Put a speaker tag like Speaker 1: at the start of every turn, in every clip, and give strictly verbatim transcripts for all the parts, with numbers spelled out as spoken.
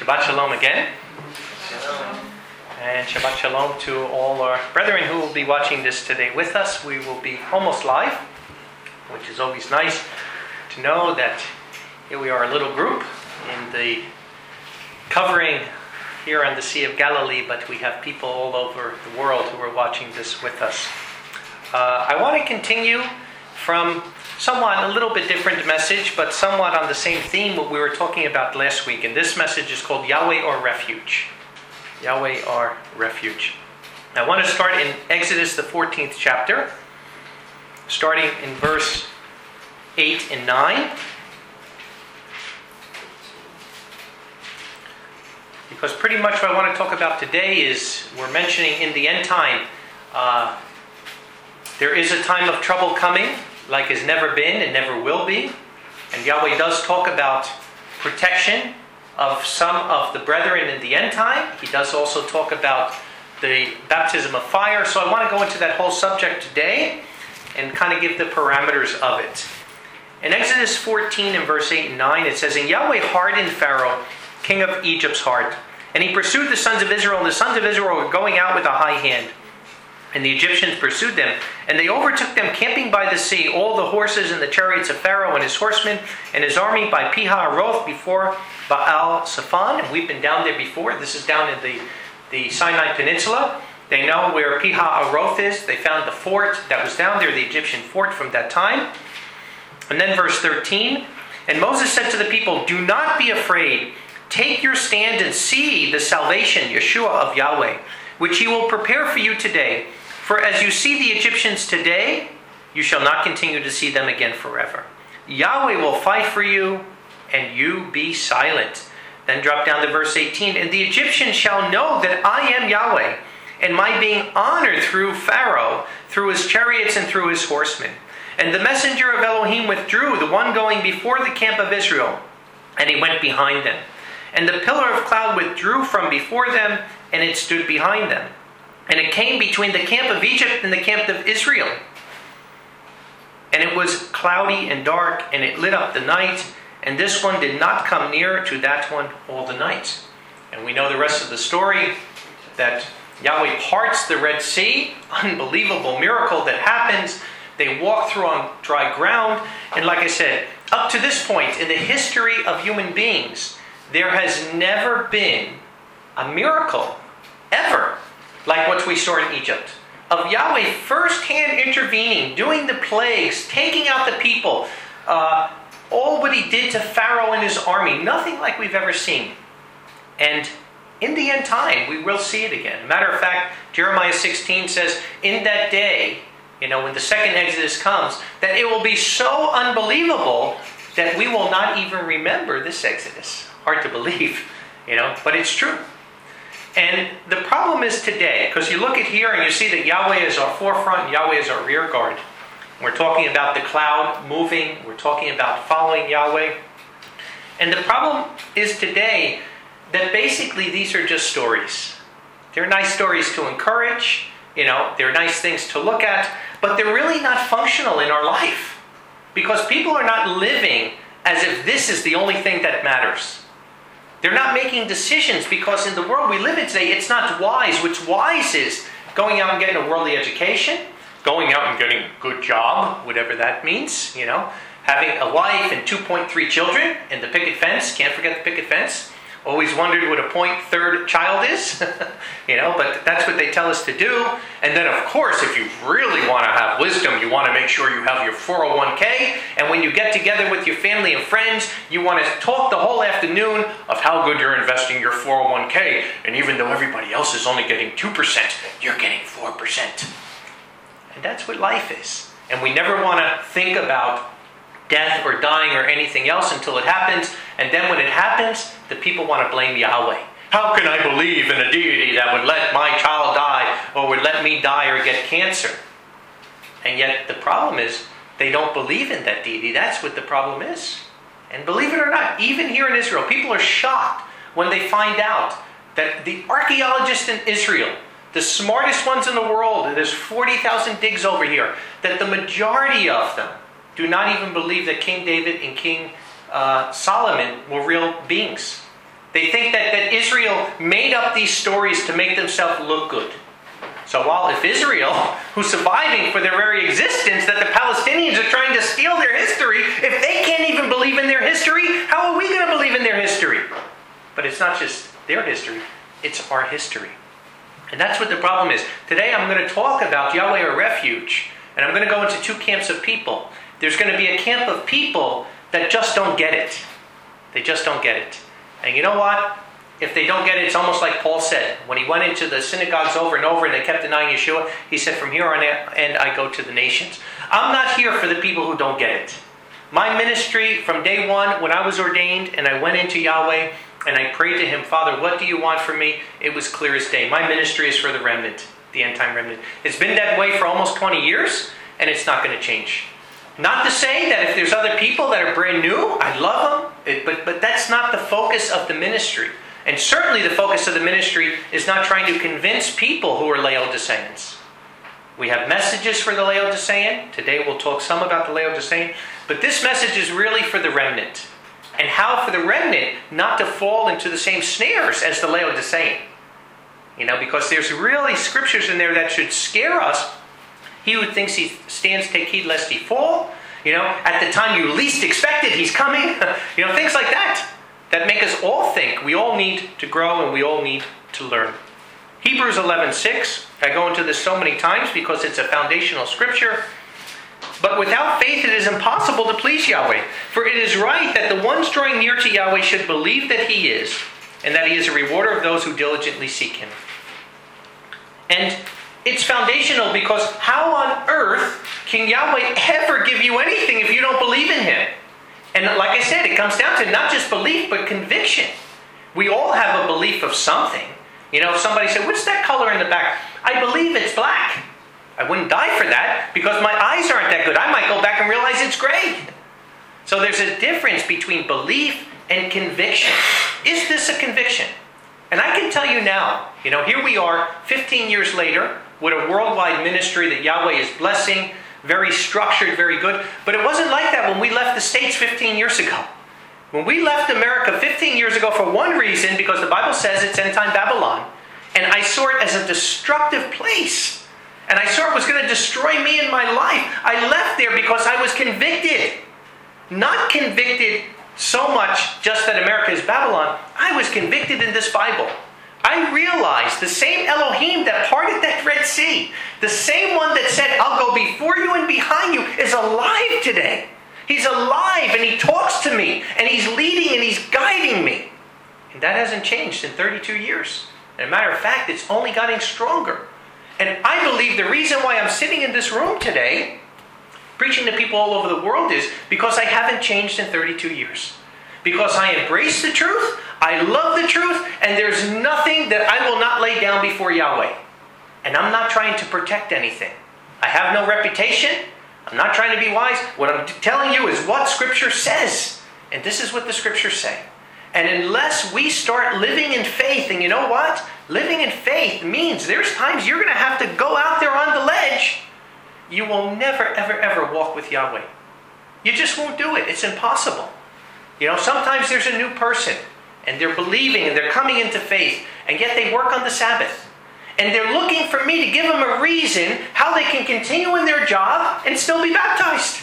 Speaker 1: Shabbat Shalom again.
Speaker 2: Shalom.
Speaker 1: And Shabbat Shalom to all our brethren who will be watching this today with us. We will be almost live, which is always nice to know that here we are, a little group in the covering here on the Sea of Galilee, but we have people all over the world who are watching this with us. Uh, I want to continue from somewhat a little bit different message, but somewhat on the same theme what we were talking about last week. And this message is called Yahweh our Refuge. Yahweh our Refuge. I want to start in Exodus, the fourteenth chapter, starting in verse eight and nine. Because pretty much what I want to talk about today is, we're mentioning in the end time, uh, there is a time of trouble coming, like has never been and never will be. And Yahweh does talk about protection of some of the brethren in the end time. He does also talk about the baptism of fire. So I want to go into that whole subject today and kind of give the parameters of it. In Exodus fourteen and verse eight and nine, it says, "And Yahweh hardened Pharaoh, king of Egypt's heart, and he pursued the sons of Israel, and the sons of Israel were going out with a high hand. And the Egyptians pursued them, and they overtook them camping by the sea, all the horses and the chariots of Pharaoh and his horsemen and his army by Pi-hahiroth before Baal-Zephon." And we've been down there before. This is down in the, the Sinai Peninsula. They know where Pi-hahiroth is. They found the fort that was down there, the Egyptian fort from that time. And then verse thirteen, "And Moses said to the people, 'Do not be afraid. Take your stand and see the salvation, Yeshua of Yahweh, which he will prepare for you today. For as you see the Egyptians today, you shall not continue to see them again forever. Yahweh will fight for you, and you be silent.'" Then drop down to verse eighteen. "And the Egyptians shall know that I am Yahweh, and my being honored through Pharaoh, through his chariots and through his horsemen. And the messenger of Elohim withdrew, the one going before the camp of Israel, and he went behind them. And the pillar of cloud withdrew from before them, and it stood behind them. And it came between the camp of Egypt and the camp of Israel. And it was cloudy and dark, and it lit up the night, and this one did not come near to that one all the night." And we know the rest of the story, that Yahweh parts the Red Sea, unbelievable miracle that happens. They walk through on dry ground, and like I said, up to this point in the history of human beings, there has never been a miracle, ever, like what we saw in Egypt, of Yahweh firsthand intervening, doing the plagues, taking out the people, uh, all what he did to Pharaoh and his army, nothing like we've ever seen. And in the end time, we will see it again. Matter of fact, Jeremiah sixteen says, in that day, you know, when the second Exodus comes, that it will be so unbelievable that we will not even remember this Exodus. Hard to believe, you know, but it's true. And the problem is today, because you look at here and you see that Yahweh is our forefront and Yahweh is our rear guard. We're talking about the cloud moving. We're talking about following Yahweh. And the problem is today that basically these are just stories. They're nice stories to encourage. You know, they're nice things to look at. But they're really not functional in our life. Because people are not living as if this is the only thing that matters. They're not making decisions because in the world we live in today, it's not wise. What's wise is going out and getting a worldly education, going out and getting a good job, whatever that means, you know, having a wife and two point three children and the picket fence. Can't forget the picket fence. Always wondered what a point third child is, you know, but that's what they tell us to do. And then, of course, if you really want to have wisdom, you want to make sure you have your four oh one k. And when you get together with your family and friends, you want to talk the whole afternoon of how good you're investing your four oh one k. And even though everybody else is only getting two percent, you're getting four percent. And that's what life is. And we never want to think about death or dying or anything else until it happens. And then when it happens, the people want to blame Yahweh. How can I believe in a deity that would let my child die or would let me die or get cancer? And yet the problem is they don't believe in that deity. That's what the problem is. And believe it or not, even here in Israel, people are shocked when they find out that the archaeologists in Israel, the smartest ones in the world, and there's forty thousand digs over here, that the majority of them do not even believe that King David and King uh, Solomon were real beings. They think that, that Israel made up these stories to make themselves look good. So while if Israel, who's surviving for their very existence, that the Palestinians are trying to steal their history, if they can't even believe in their history, how are we going to believe in their history? But it's not just their history, it's our history. And that's what the problem is. Today I'm going to talk about Yahweh our refuge, and I'm going to go into two camps of people. There's going to be a camp of people that just don't get it. They just don't get it. And you know what? If they don't get it, it's almost like Paul said. When he went into the synagogues over and over and they kept denying Yeshua, he said, from here on end, I go to the nations. I'm not here for the people who don't get it. My ministry from day one, when I was ordained and I went into Yahweh and I prayed to him, Father, what do you want from me? It was clear as day. My ministry is for the remnant, the end-time remnant. It's been that way for almost twenty years, and it's not going to change. Not to say that if there's other people that are brand new, I love them, it, but, but that's not the focus of the ministry. And certainly the focus of the ministry is not trying to convince people who are Laodiceans. We have messages for the Laodicean. Today we'll talk some about the Laodicean. But this message is really for the remnant. And how for the remnant not to fall into the same snares as the Laodicean. You know, because there's really scriptures in there that should scare us. He who thinks he stands, take heed lest he fall. You know, at the time you least expect it, he's coming. You know, things like that. That make us all think. We all need to grow and we all need to learn. Hebrews eleven six. I go into this so many times because it's a foundational scripture. But without faith it is impossible to please Yahweh. For it is right that the ones drawing near to Yahweh should believe that he is, and that he is a rewarder of those who diligently seek him. And it's foundational because how on earth can Yahweh ever give you anything if you don't believe in him? And like I said, it comes down to not just belief, but conviction. We all have a belief of something. You know, if somebody said, what's that color in the back? I believe it's black. I wouldn't die for that because my eyes aren't that good. I might go back and realize it's gray. So there's a difference between belief and conviction. Is this a conviction? And I can tell you now, you know, here we are fifteen years later with a worldwide ministry that Yahweh is blessing, very structured, very good. But it wasn't like that when we left the States fifteen years ago. When we left America fifteen years ago for one reason, because the Bible says it's end-time Babylon. And I saw it as a destructive place. And I saw it was going to destroy me in my life. I left there because I was convicted. Not convicted so much just that America is Babylon. I was convicted in this Bible. I realized the same Elohim that parted that Red Sea, the same one that said, I'll go before you and behind you, is alive today. He's alive and he talks to me and he's leading and he's guiding me. And that hasn't changed in thirty-two years. As a matter of fact, it's only gotten stronger. And I believe the reason why I'm sitting in this room today, preaching to people all over the world, is because I haven't changed in thirty-two years. Because I embrace the truth, I love the truth, and there's nothing that I will not lay down before Yahweh. And I'm not trying to protect anything. I have no reputation. I'm not trying to be wise. What I'm telling you is what Scripture says. And this is what the Scriptures say. And unless we start living in faith, and you know what? Living in faith means there's times you're going to have to go out there on the ledge. You will never, ever, ever walk with Yahweh. You just won't do it. It's impossible. You know, sometimes there's a new person, and they're believing, and they're coming into faith, and yet they work on the Sabbath. And they're looking for me to give them a reason how they can continue in their job and still be baptized.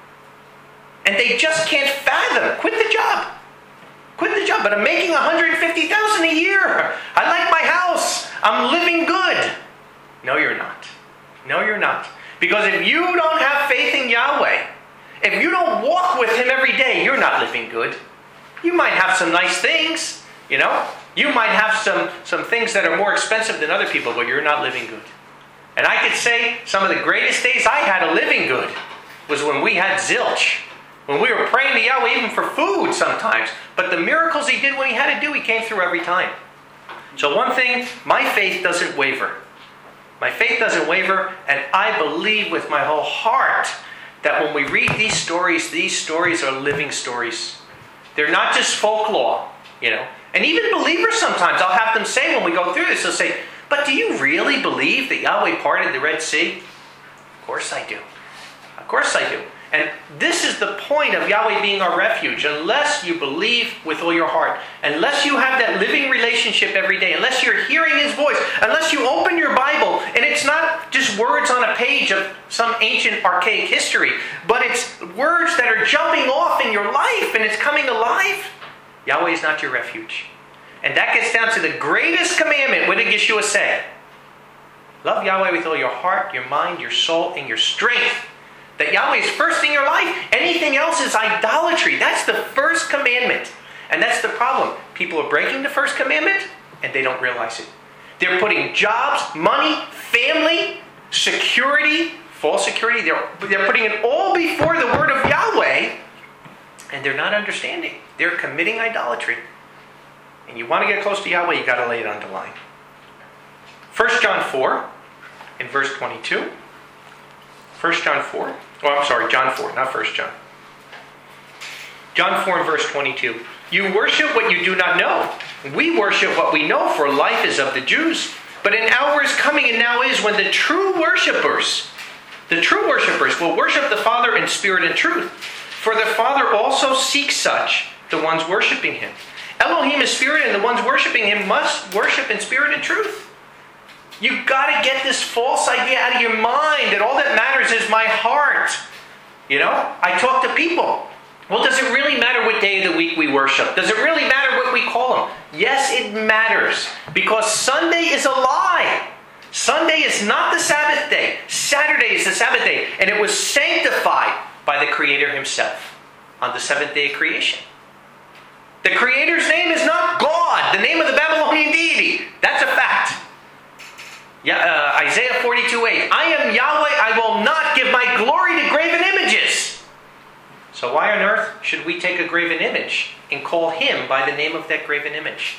Speaker 1: And they just can't fathom. Quit the job. Quit the job. But I'm making one hundred fifty thousand dollars a year. I like my house. I'm living good. No, you're not. No, you're not. Because if you don't have faith in Yahweh, if you don't walk with him every day, you're not living good. You might have some nice things, you know. You might have some, some things that are more expensive than other people, but you're not living good. And I could say some of the greatest days I had of living good was when we had zilch. When we were praying to Yahweh even for food sometimes. But the miracles he did when he had to do, he came through every time. So one thing, my faith doesn't waver. My faith doesn't waver, and I believe with my whole heart that when we read these stories, these stories are living stories. They're not just folklore, you know. And even believers sometimes, I'll have them say when we go through this, they'll say, but do you really believe that Yahweh parted the Red Sea? Of course I do. Of course I do. And this is the point of Yahweh being our refuge. Unless you believe with all your heart, unless you have that living relationship every day, unless you're hearing His voice, unless you open your Bible, and it's not just words on a page of some ancient archaic history, but it's words that are jumping off in your life and it's coming alive, Yahweh is not your refuge. And that gets down to the greatest commandment. What did Yeshua say? Love Yahweh with all your heart, your mind, your soul, and your strength. That Yahweh is first in your life. Anything else is idolatry. That's the first commandment. And that's the problem. People are breaking the first commandment and they don't realize it. They're putting jobs, money, family, security, false security. They're, they're putting it all before the word of Yahweh. And they're not understanding. They're committing idolatry. And you want to get close to Yahweh, you got to lay it on the line. First John four, in verse twenty-two. First John four. Oh, I'm sorry, John four, not First John. John four and verse twenty-two. You worship what you do not know. We worship what we know, for life is of the Jews. But an hour is coming and now is when the true worshipers, the true worshipers will worship the Father in spirit and truth. For the Father also seeks such, the ones worshiping Him. Elohim is spirit, and the ones worshiping Him must worship in spirit and truth. You've got to get this false idea out of your mind that all that matters is my heart. You know, I talk to people. Well, does it really matter what day of the week we worship? Does it really matter what we call them? Yes, it matters. Because Sunday is a lie. Sunday is not the Sabbath day. Saturday is the Sabbath day. And it was sanctified by the Creator Himself on the seventh day of creation. The Creator's name is not God, the name of the Babylonian deity. That's a fact. Yeah, uh, Isaiah forty-two eight. I am Yahweh, I will not give my glory to graven images. So why on earth should we take a graven image and call Him by the name of that graven image?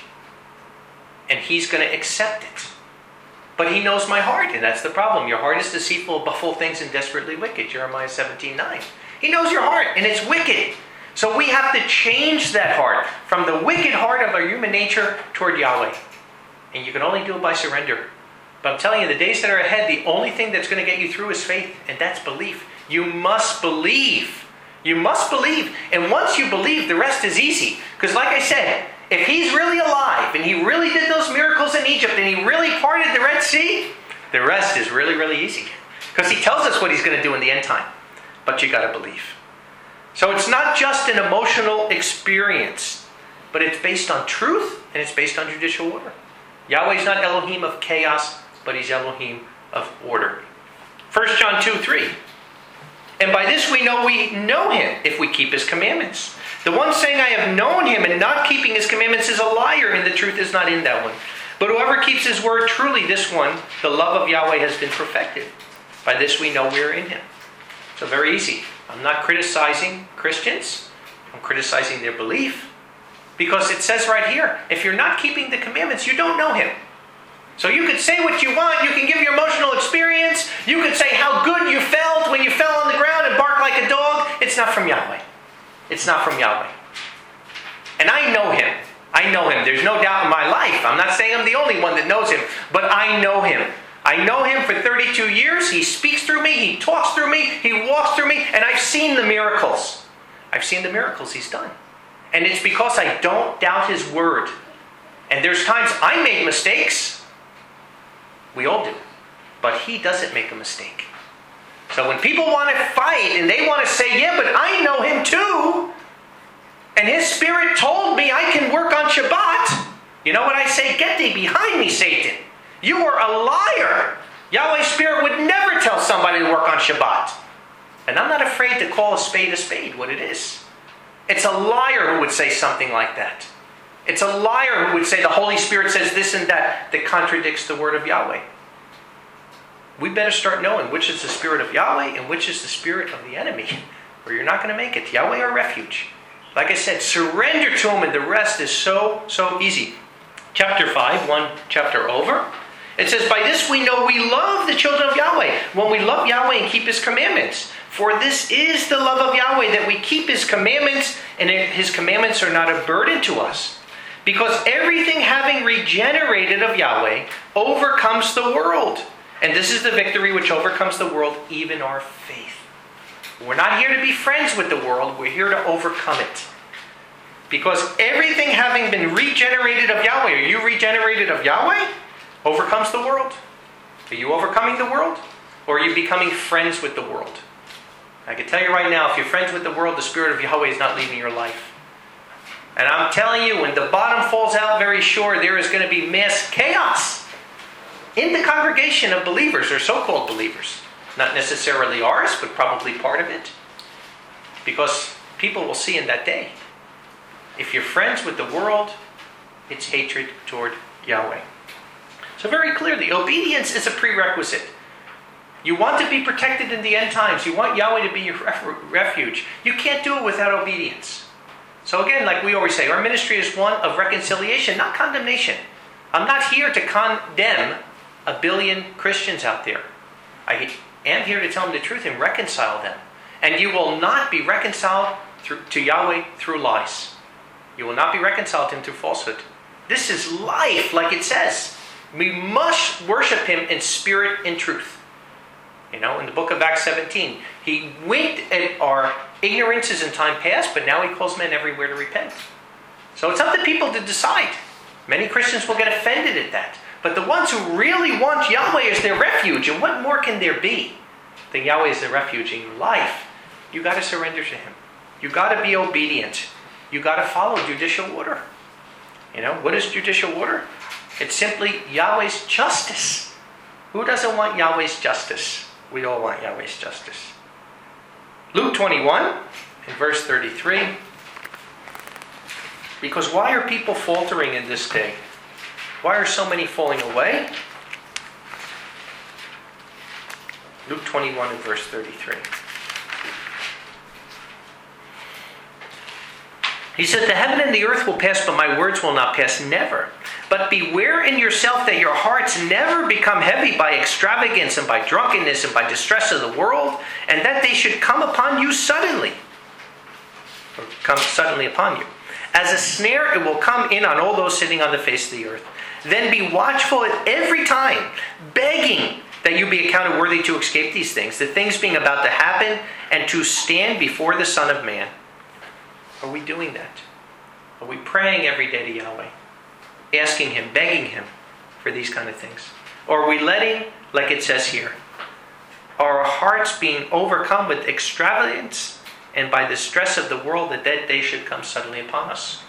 Speaker 1: And He's going to accept it. But He knows my heart, and that's the problem. Your heart is deceitful above all things and desperately wicked. Jeremiah seventeen nine. He knows your heart, and it's wicked. So we have to change that heart from the wicked heart of our human nature toward Yahweh. And you can only do it by surrender. But I'm telling you, the days that are ahead, the only thing that's going to get you through is faith, and that's belief. You must believe. You must believe. And once you believe, the rest is easy. Because like I said, if He's really alive, and He really did those miracles in Egypt, and He really parted the Red Sea, the rest is really, really easy. Because He tells us what He's going to do in the end time. But you got to believe. So it's not just an emotional experience, but it's based on truth, and it's based on judicial order. Yahweh's not Elohim of chaos, but He's Elohim of order. First John two three. And by this we know we know Him, if we keep His commandments. The one saying, I have known Him, and not keeping His commandments is a liar, and the truth is not in that one. But whoever keeps His word, truly this one, the love of Yahweh has been perfected. By this we know we are in Him. So very easy. I'm not criticizing Christians. I'm criticizing their belief. Because it says right here, if you're not keeping the commandments, you don't know Him. So you could say what you want. You can give your emotional experience. You could say how good you felt when you fell on the ground and barked like a dog. It's not from Yahweh. It's not from Yahweh. And I know Him. I know Him. There's no doubt in my life. I'm not saying I'm the only one that knows Him. But I know Him. I know Him for thirty-two years. He speaks through me. He talks through me. He walks through me. And I've seen the miracles. I've seen the miracles He's done. And it's because I don't doubt His word. And there's times I made mistakes. We all do. But He doesn't make a mistake. So when people want to fight and they want to say, yeah, but I know Him too. And His Spirit told me I can work on Shabbat. You know what I say? Get thee behind me, Satan. You are a liar. Yahweh's Spirit would never tell somebody to work on Shabbat. And I'm not afraid to call a spade a spade, what it is. It's a liar who would say something like that. It's a liar who would say the Holy Spirit says this and that that contradicts the word of Yahweh. We better start knowing which is the spirit of Yahweh and which is the spirit of the enemy, or you're not going to make it. Yahweh our refuge. Like I said, surrender to Him, and the rest is so, so easy. Chapter five, one chapter over. It says, by this we know we love the children of Yahweh, when we love Yahweh and keep His commandments. For this is the love of Yahweh, that we keep His commandments, and His commandments are not a burden to us. Because everything having regenerated of Yahweh overcomes the world. And this is the victory which overcomes the world, even our faith. We're not here to be friends with the world. We're here to overcome it. Because everything having been regenerated of Yahweh, are you regenerated of Yahweh? Overcomes the world. Are you overcoming the world? Or are you becoming friends with the world? I can tell you right now, if you're friends with the world, the Spirit of Yahweh is not leaving your life. And I'm telling you, when the bottom falls out very sure, there is going to be mass chaos in the congregation of believers, or so-called believers. Not necessarily ours, but probably part of it. Because people will see in that day. If you're friends with the world, it's hatred toward Yahweh. So very clearly, obedience is a prerequisite. You want to be protected in the end times. You want Yahweh to be your refuge. You can't do it without obedience. So again, like we always say, our ministry is one of reconciliation, not condemnation. I'm not here to condemn a billion Christians out there. I am here to tell them the truth and reconcile them. And you will not be reconciled through, to Yahweh through lies. You will not be reconciled to Him through falsehood. This is life, like it says. We must worship Him in spirit and truth. You know, in the book of Acts seventeen, He winked at our ignorances in time past, but now He calls men everywhere to repent. So it's up to people to decide. Many Christians will get offended at that. But the ones who really want Yahweh as their refuge, and what more can there be than Yahweh as their refuge in your life? You got to surrender to Him. You got to be obedient. You got to follow judicial order. You know, what is judicial order? It's simply Yahweh's justice. Who doesn't want Yahweh's justice? We all want Yahweh's justice. Luke twenty-one, in verse thirty-three. Because why are people faltering in this day? Why are so many falling away? Luke twenty-one, in verse thirty-three. He said, the heaven and the earth will pass, but my words will not pass, never. But beware in yourself that your hearts never become heavy by extravagance and by drunkenness and by distress of the world, and that they should come upon you suddenly. Or come suddenly upon you. As a snare, it will come in on all those sitting on the face of the earth. Then be watchful at every time, begging that you be accounted worthy to escape these things, the things being about to happen, and to stand before the Son of Man. Are we doing that? Are we praying every day to Yahweh? Asking Him, begging Him for these kind of things? Or are we letting, like it says here, our hearts being overcome with extravagance and by the stress of the world, that that day should come suddenly upon us?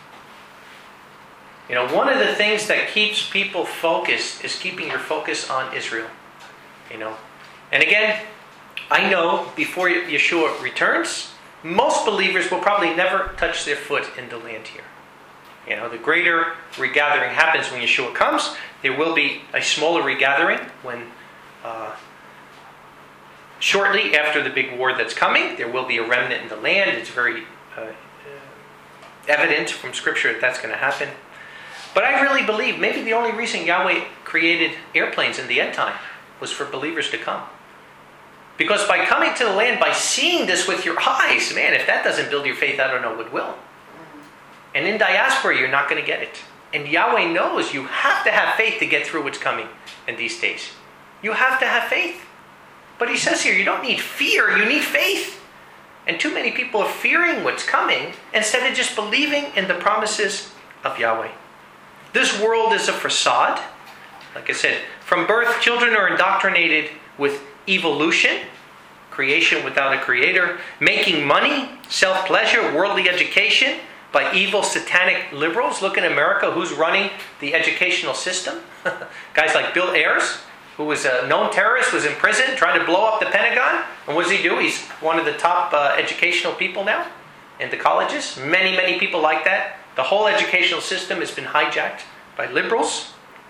Speaker 1: You know, one of the things that keeps people focused is keeping your focus on Israel. You know, and again, I know before Yeshua returns, most believers will probably never touch their foot in the land here. You know, the greater regathering happens when Yeshua comes. There will be a smaller regathering when, uh, shortly after the big war that's coming, there will be a remnant in the land. It's very uh, evident from Scripture that that's going to happen. But I really believe maybe the only reason Yahweh created airplanes in the end time was for believers to come. Because by coming to the land, by seeing this with your eyes, man, if that doesn't build your faith, I don't know what will. And in diaspora, you're not going to get it. And Yahweh knows you have to have faith to get through what's coming in these days. You have to have faith. But He says here, you don't need fear, you need faith. And too many people are fearing what's coming instead of just believing in the promises of Yahweh. This world is a facade. Like I said, from birth, children are indoctrinated with evolution, creation without a creator, making money, self-pleasure, worldly education by evil satanic liberals. Look in America, who's running the educational system? Guys like Bill Ayers, who was a known terrorist, was in prison, trying to blow up the Pentagon. And what does he do? He's one of the top uh, educational people now in the colleges. Many, many people like that. The whole educational system has been hijacked by liberals.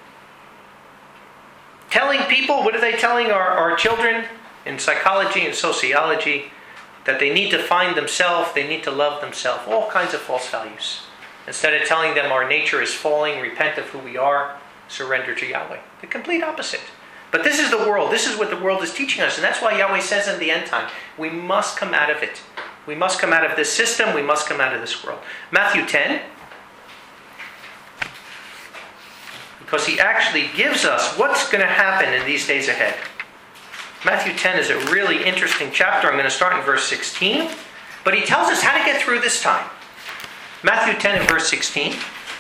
Speaker 1: Telling people, what are they telling our, our children in psychology and sociology? That they need to find themselves, they need to love themselves. All kinds of false values. Instead of telling them our nature is falling, repent of who we are, surrender to Yahweh. The complete opposite. But this is the world. This is what the world is teaching us. And that's why Yahweh says in the end time, we must come out of it. We must come out of this system. We must come out of this world. Matthew ten. Because He actually gives us what's going to happen in these days ahead. Matthew ten is a really interesting chapter. I'm going to start in verse sixteen. But he tells us how to get through this time. Matthew ten and verse sixteen.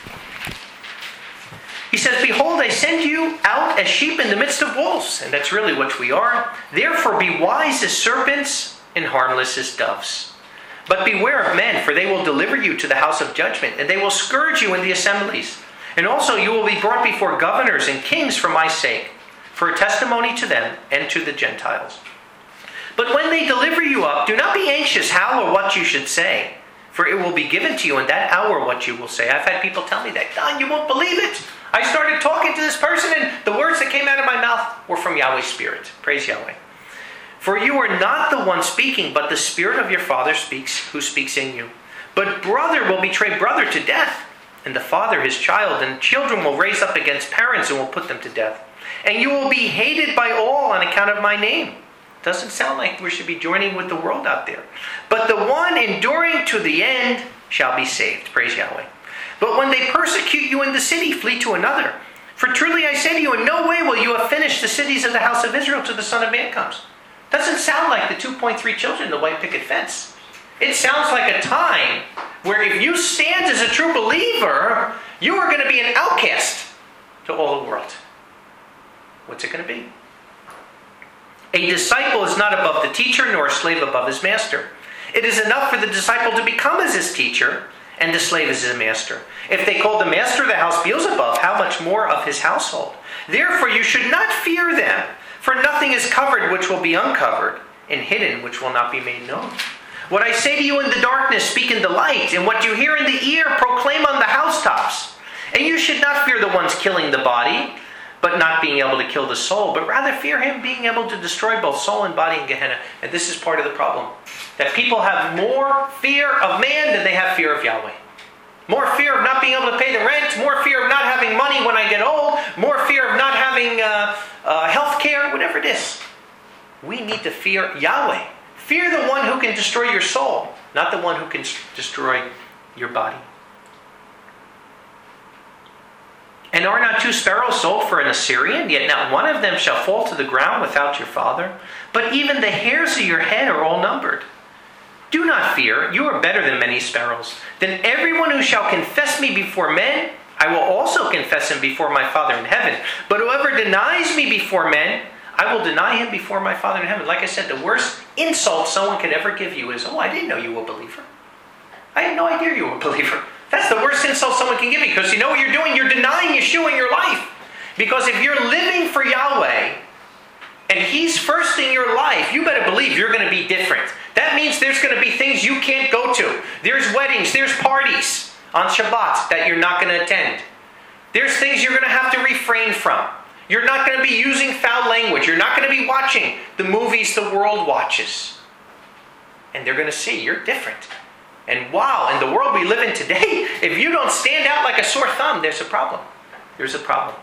Speaker 1: He says, "Behold, I send you out as sheep in the midst of wolves." And that's really what we are. "Therefore be wise as serpents and harmless as doves. But beware of men, for they will deliver you to the house of judgment, and they will scourge you in the assemblies. And also you will be brought before governors and kings for my sake, for a testimony to them and to the Gentiles. But when they deliver you up, do not be anxious how or what you should say, for it will be given to you in that hour what you will say." I've had people tell me that. "Don, you won't believe it. I started talking to this person and the words that came out of my mouth were from Yahweh's Spirit." Praise Yahweh. "For you are not the one speaking, but the Spirit of your Father speaks, who speaks in you. But brother will betray brother to death, and the father his child, and children will raise up against parents and will put them to death. And you will be hated by all on account of my name." Doesn't sound like we should be joining with the world out there. "But the one enduring to the end shall be saved." Praise Yahweh. "But when they persecute you in the city, flee to another. For truly I say to you, in no way will you have finished the cities of the house of Israel till the Son of Man comes." Doesn't sound like the two point three children in the white picket fence. It sounds like a time where if you stand as a true believer, you are going to be an outcast to all the world. What's it going to be? "A disciple is not above the teacher, nor a slave above his master. It is enough for the disciple to become as his teacher, and the slave as his master. If they call the master of the house Beelzebub, how much more of his household? Therefore you should not fear them, for nothing is covered which will be uncovered, and hidden which will not be made known. What I say to you in the darkness, speak in the light, and what you hear in the ear, proclaim on the housetops. And you should not fear the ones killing the body, but not being able to kill the soul, but rather fear him being able to destroy both soul and body in Gehenna." And this is part of the problem. That people have more fear of man than they have fear of Yahweh. More fear of not being able to pay the rent, more fear of not having money when I get old, more fear of not having uh, uh, health care, whatever it is. We need to fear Yahweh. Fear the one who can destroy your soul, not the one who can destroy your body. "And are not two sparrows sold for an Assyrian? Yet not one of them shall fall to the ground without your Father. But even the hairs of your head are all numbered. Do not fear, you are better than many sparrows. Then everyone who shall confess me before men, I will also confess him before my Father in heaven. But whoever denies me before men, I will deny him before my Father in heaven." Like I said, the worst insult someone could ever give you is, "Oh, I didn't know you were a believer. I had no idea you were a believer." That's the worst insult someone can give you, because you know what you're doing? You're denying Yeshua in your life. Because if you're living for Yahweh, and He's first in your life, you better believe you're going to be different. That means there's going to be things you can't go to. There's weddings, there's parties on Shabbat that you're not going to attend. There's things you're going to have to refrain from. You're not going to be using foul language. You're not going to be watching the movies the world watches. And they're going to see you're different. And wow, in the world we live in today, if you don't stand out like a sore thumb, there's a problem. There's a problem.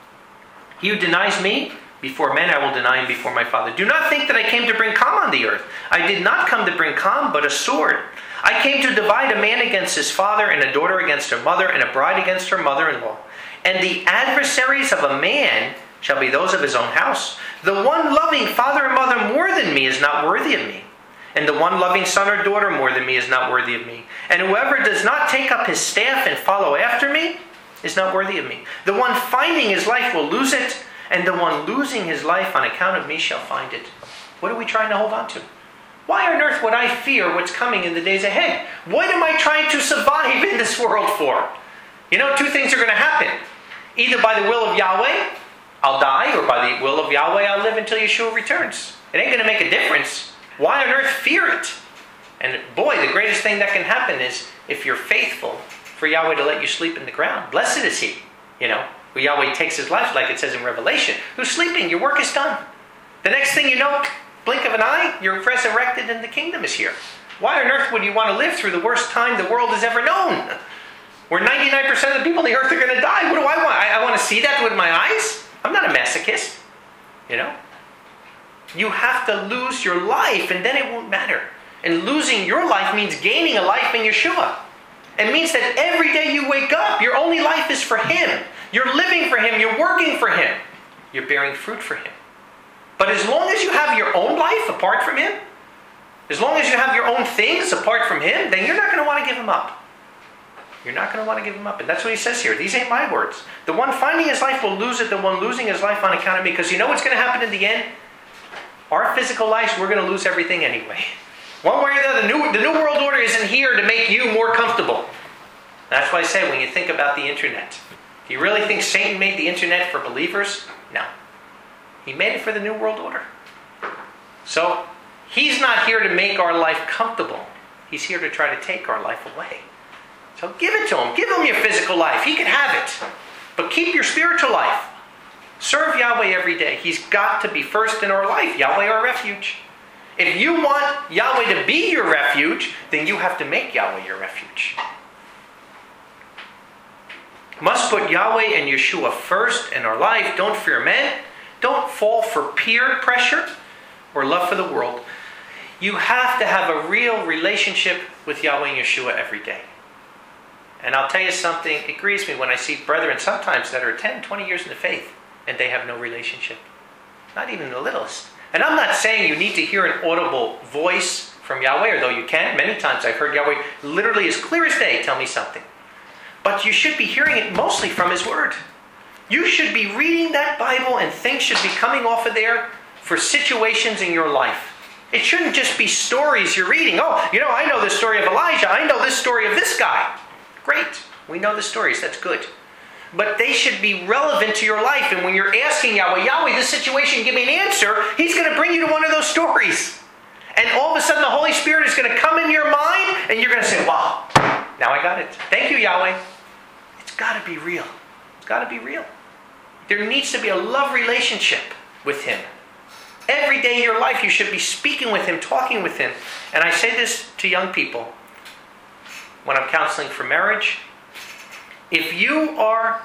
Speaker 1: "He who denies me before men, I will deny him before my Father. Do not think that I came to bring calm on the earth. I did not come to bring calm, but a sword. I came to divide a man against his father, and a daughter against her mother, and a bride against her mother-in-law. And the adversaries of a man shall be those of his own house. The one loving father and mother more than me is not worthy of me. And the one loving son or daughter more than me is not worthy of me. And whoever does not take up his staff and follow after me is not worthy of me. The one finding his life will lose it, and the one losing his life on account of me shall find it." What are we trying to hold on to? Why on earth would I fear what's coming in the days ahead? What am I trying to survive in this world for? You know, two things are going to happen. Either by the will of Yahweh, I'll die, or by the will of Yahweh, I'll live until Yeshua returns. It ain't going to make a difference. Why on earth fear it? And boy, the greatest thing that can happen is if you're faithful for Yahweh to let you sleep in the ground. Blessed is he, you know, who Yahweh takes his life, like it says in Revelation. Who's sleeping? Your work is done. The next thing you know, blink of an eye, you're resurrected and the kingdom is here. Why on earth would you want to live through the worst time the world has ever known? Where ninety-nine percent of the people on the earth are going to die. What do I want? I, I want to see that with my eyes? I'm not a masochist, you know. You have to lose your life, and then it won't matter. And losing your life means gaining a life in Yeshua. It means that every day you wake up, your only life is for Him. You're living for Him. You're working for Him. You're bearing fruit for Him. But as long as you have your own life apart from Him, as long as you have your own things apart from Him, then you're not going to want to give Him up. You're not going to want to give Him up. And that's what He says here. These ain't my words. The one finding his life will lose it. The one losing his life on account of me. Because you know what's going to happen in the end? Our physical lives, we're going to lose everything anyway. One way or the other, the new, the new world order isn't here to make you more comfortable. That's why I say when you think about the internet, do you really think Satan made the internet for believers? No. He made it for the new world order. So, he's not here to make our life comfortable. He's here to try to take our life away. So give it to him. Give him your physical life. He can have it. But keep your spiritual life. Serve Yahweh every day. He's got to be first in our life. Yahweh our refuge. If you want Yahweh to be your refuge, then you have to make Yahweh your refuge. Must put Yahweh and Yeshua first in our life. Don't fear men. Don't fall for peer pressure or love for the world. You have to have a real relationship with Yahweh and Yeshua every day. And I'll tell you something, it grieves me when I see brethren sometimes that are ten, twenty years in the faith and they have no relationship. Not even the littlest. And I'm not saying you need to hear an audible voice from Yahweh, although you can. Many times I've heard Yahweh literally as clear as day tell me something. But you should be hearing it mostly from His Word. You should be reading that Bible and things should be coming off of there for situations in your life. It shouldn't just be stories you're reading. Oh, you know, I know the story of Elijah. I know this story of this guy. Great. We know the stories. That's good. But they should be relevant to your life. And when you're asking Yahweh, Yahweh, this situation, give me an answer, He's going to bring you to one of those stories. And all of a sudden the Holy Spirit is going to come in your mind and you're going to say, wow, now I got it. Thank you, Yahweh. It's got to be real. It's got to be real. There needs to be a love relationship with Him. Every day in your life you should be speaking with Him, talking with Him. And I say this to young people when I'm counseling for marriage. If you are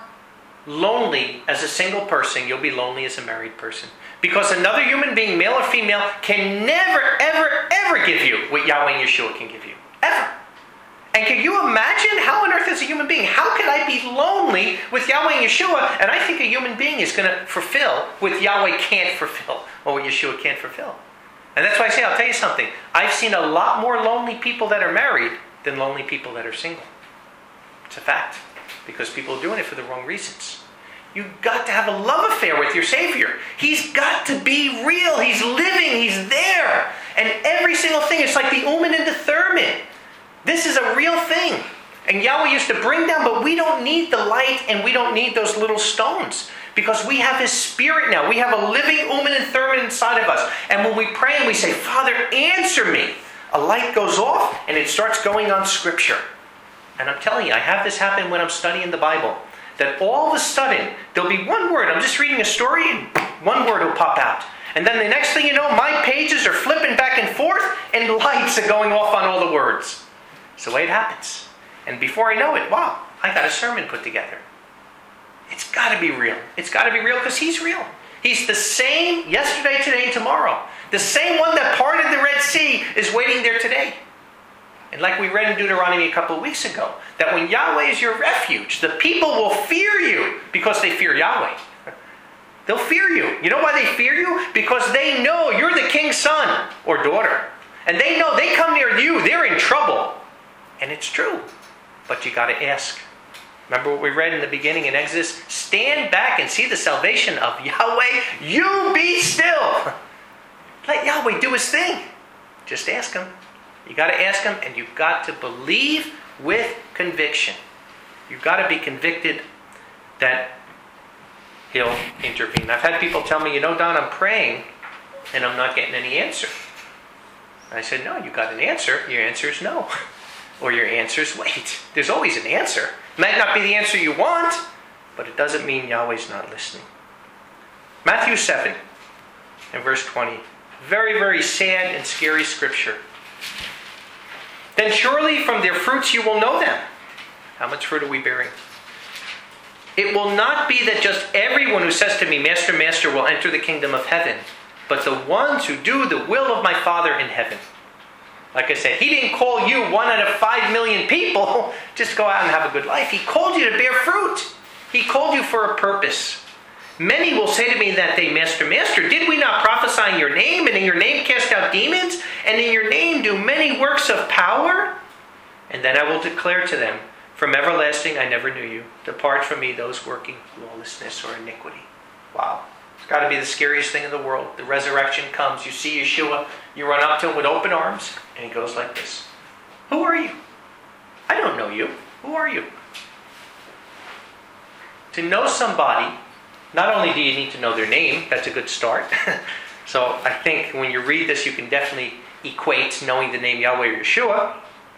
Speaker 1: lonely as a single person, you'll be lonely as a married person. Because another human being, male or female, can never, ever, ever give you what Yahweh and Yeshua can give you. Ever. And can you imagine how on earth is a human being? How could I be lonely with Yahweh and Yeshua? And I think a human being is going to fulfill what Yahweh can't fulfill, or what Yeshua can't fulfill. And that's why I say, I'll tell you something. I've seen a lot more lonely people that are married than lonely people that are single. It's a fact. Because people are doing it for the wrong reasons. You've got to have a love affair with your Savior. He's got to be real. He's living. He's there. And every single thing, it's like the Urim and the Thummim. This is a real thing. And Yahweh used to bring down, but we don't need the light and we don't need those little stones. Because we have His Spirit now. We have a living Urim and Thummim inside of us. And when we pray and we say, Father, answer me, a light goes off and it starts going on Scripture. And I'm telling you, I have this happen when I'm studying the Bible. That all of a sudden, there'll be one word. I'm just reading a story and one word will pop out. And then the next thing you know, my pages are flipping back and forth and lights are going off on all the words. It's the way it happens. And before I know it, wow, I got a sermon put together. It's got to be real. It's got to be real because He's real. He's the same yesterday, today, and tomorrow. The same one that parted the Red Sea is waiting there today. And like we read in Deuteronomy a couple of weeks ago, that when Yahweh is your refuge, the people will fear you because they fear Yahweh. They'll fear you. You know why they fear you? Because they know you're the king's son or daughter. And they know they come near you, they're in trouble. And it's true. But you got to ask. Remember what we read in the beginning in Exodus? Stand back and see the salvation of Yahweh. You be still. Let Yahweh do His thing. Just ask Him. You got to ask Him, and you've got to believe with conviction. You've got to be convicted that He'll intervene. I've had people tell me, you know, Don, I'm praying, and I'm not getting any answer. I said, no, you got an answer. Your answer is no. Or your answer is wait. There's always an answer. It might not be the answer you want, but it doesn't mean Yahweh's not listening. Matthew seven, and verse twenty. Very, very sad and scary scripture. Then surely from their fruits you will know them. How much fruit are we bearing? It will not be that just everyone who says to me, Master, Master, will enter the kingdom of heaven, but the ones who do the will of my Father in heaven. Like I said, He didn't call you one out of five million people just go out and have a good life. He called you to bear fruit. He called you for a purpose. Many will say to me that day, Master, Master, did we not prophesy in your name, and in your name cast out demons, and in your name do many works of power? And then I will declare to them, from everlasting I never knew you. Depart from me, those working lawlessness or iniquity. Wow. It's got to be the scariest thing in the world. The resurrection comes. You see Yeshua. You run up to him with open arms. And he goes like this. Who are you? I don't know you. Who are you? To know somebody, not only do you need to know their name. That's a good start. So I think when you read this, you can definitely equate knowing the name Yahweh or Yeshua.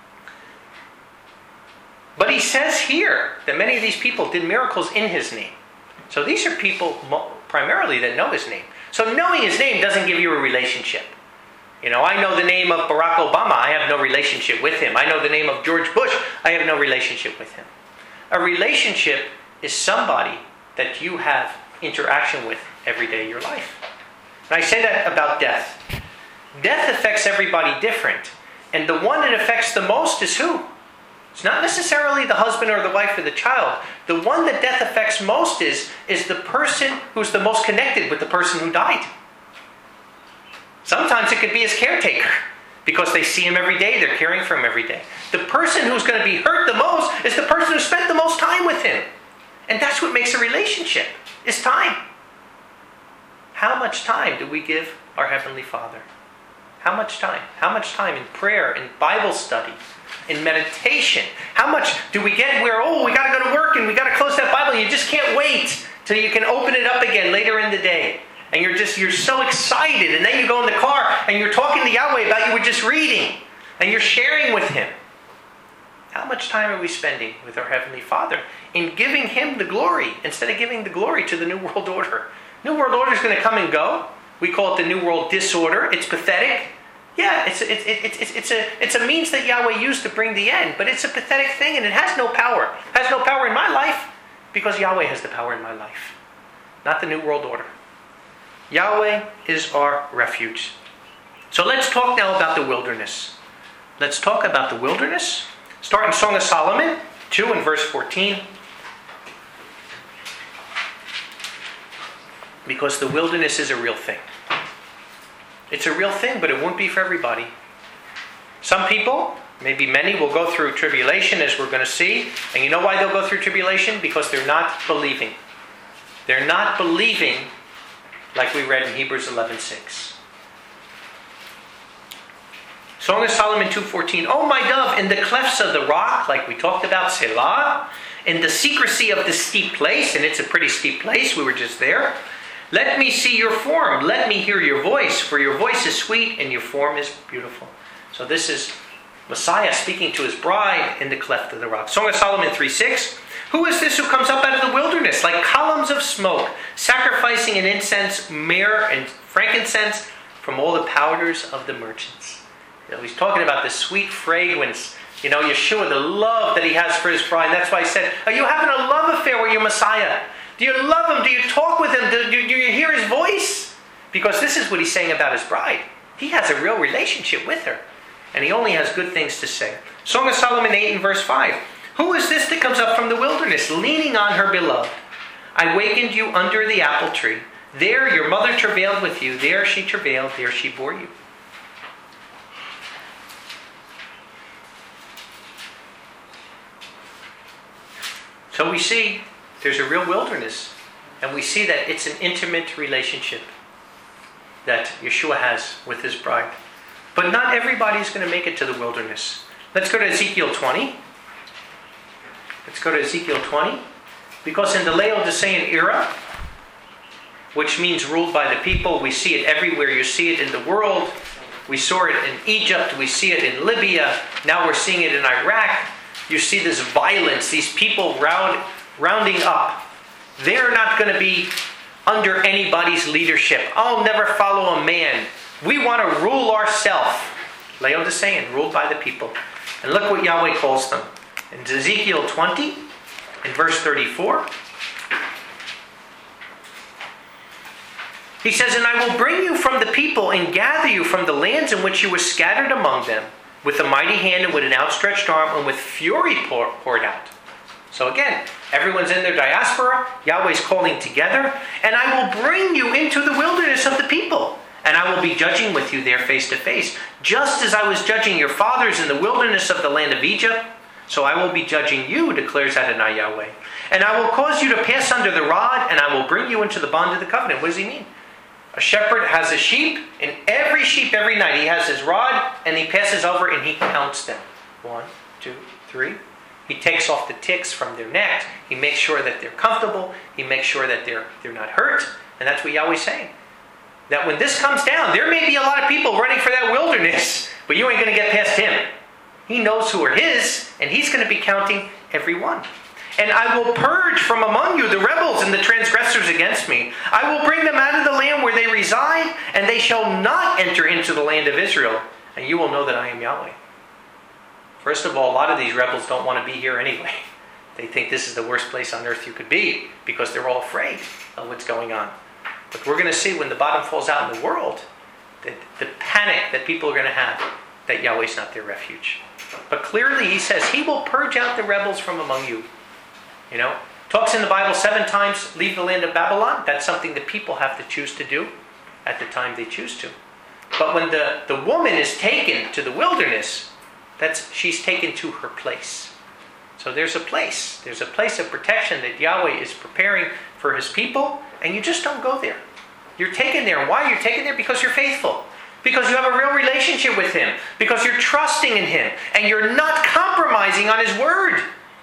Speaker 1: But he says here that many of these people did miracles in his name. So these are people primarily that know his name. So knowing his name doesn't give you a relationship. You know, I know the name of Barack Obama. I have no relationship with him. I know the name of George Bush. I have no relationship with him. A relationship is somebody that you have interaction with every day of your life. And I say that about death. Death affects everybody different. And the one that affects the most is who? It's not necessarily the husband or the wife or the child. The one that death affects most is, is the person who's the most connected with the person who died. Sometimes it could be his caretaker, because they see him every day, they're caring for him every day. The person who's going to be hurt the most is the person who spent the most time with him. And that's what makes a relationship, is time. How much time do we give our Heavenly Father? How much time? How much time in prayer, in Bible study, in meditation? How much do we get where, oh, we got to go to work and we got to close that Bible. You just can't wait till you can open it up again later in the day. And you're just, you're so excited. And then you go in the car and you're talking to Yahweh about you were just reading. And you're sharing with Him. How much time are we spending with our Heavenly Father in giving Him the glory instead of giving the glory to the New World Order? New World Order is going to come and go. We call it the New World Disorder. It's pathetic. Yeah, it's, it's, it's, it's, it's, a, it's a means that Yahweh used to bring the end. But it's a pathetic thing and it has no power. It has no power in my life because Yahweh has the power in my life. Not the New World Order. Yahweh is our refuge. So let's talk now about the wilderness. Let's talk about the wilderness. Start in Song of Solomon, two and verse fourteen. Because the wilderness is a real thing. It's a real thing, but it won't be for everybody. Some people, maybe many, will go through tribulation, as we're going to see. And you know why they'll go through tribulation? Because they're not believing. They're not believing like we read in Hebrews eleven six. Song of Solomon two fourteen. Oh, my dove, in the clefts of the rock, like we talked about, Selah, in the secrecy of the steep place, and it's a pretty steep place, we were just there. Let me see your form, let me hear your voice, for your voice is sweet and your form is beautiful. So this is Messiah speaking to his bride in the cleft of the rock. Song of Solomon three six. Who is this who comes up out of the wilderness, like columns of smoke, sacrificing an incense, myrrh, and frankincense from all the powders of the merchants? You know, he's talking about the sweet fragrance. You know, Yeshua, the love that he has for his bride. That's why he said, are you having a love affair with your Messiah? Do you love him? Do you talk with him? Do you, do you hear his voice? Because this is what he's saying about his bride. He has a real relationship with her. And he only has good things to say. Song of Solomon eight and verse five. Who is this that comes up from the wilderness, leaning on her beloved? I wakened you under the apple tree. There your mother travailed with you. There she travailed. There she bore you. So we see there's a real wilderness. And we see that it's an intimate relationship that Yeshua has with his bride. But not everybody is going to make it to the wilderness. Let's go to Ezekiel twenty. Let's go to Ezekiel twenty. Because in the Laodicean era, which means ruled by the people, we see it everywhere. You see it in the world. We saw it in Egypt. We see it in Libya. Now we're seeing it in Iraq. You see this violence, these people round, rounding up. They're not going to be under anybody's leadership. I'll never follow a man. We want to rule ourselves. Laodicean, ruled by the people. And look what Yahweh calls them. In Ezekiel twenty, in verse thirty-four, he says, and I will bring you from the people and gather you from the lands in which you were scattered among them, with a mighty hand and with an outstretched arm and with fury pour, poured out. So again, Everyone's in their diaspora. Yahweh's calling together. And I will bring you into the wilderness of the people. And I will be judging with you there face to face. Just as I was judging your fathers in the wilderness of the land of Egypt, so I will be judging you, declares Adonai Yahweh. And I will cause you to pass under the rod, and I will bring you into the bond of the covenant. What does he mean? A shepherd has a sheep, and every sheep every night he has his rod, and he passes over and he counts them. One, two, three. He takes off the ticks from their necks. He makes sure that they're comfortable. He makes sure that they're, they're not hurt. And that's what Yahweh's saying. That when this comes down, there may be a lot of people running for that wilderness, but you ain't going to get past him. He knows who are his, and he's going to be counting every one. And I will purge from among you the rebels and the transgressors against me. I will bring them out of the land where they reside, and they shall not enter into the land of Israel. And you will know that I am Yahweh. First of all, a lot of these rebels don't want to be here anyway. They think this is the worst place on earth you could be, because they're all afraid of what's going on. But we're going to see when the bottom falls out in the world, that the panic that people are going to have, that Yahweh's not their refuge. But clearly he says he will purge out the rebels from among you. You know, talks in the Bible seven times, leave the land of Babylon. That's something that people have to choose to do at the time they choose to. But when the, the woman is taken to the wilderness, that's she's taken to her place. So there's a place. There's a place of protection that Yahweh is preparing for his people, and you just don't go there. You're taken there. And why are you taken there? Because you're faithful. Because you have a real relationship with him. Because you're trusting in him. And you're not compromising on his word.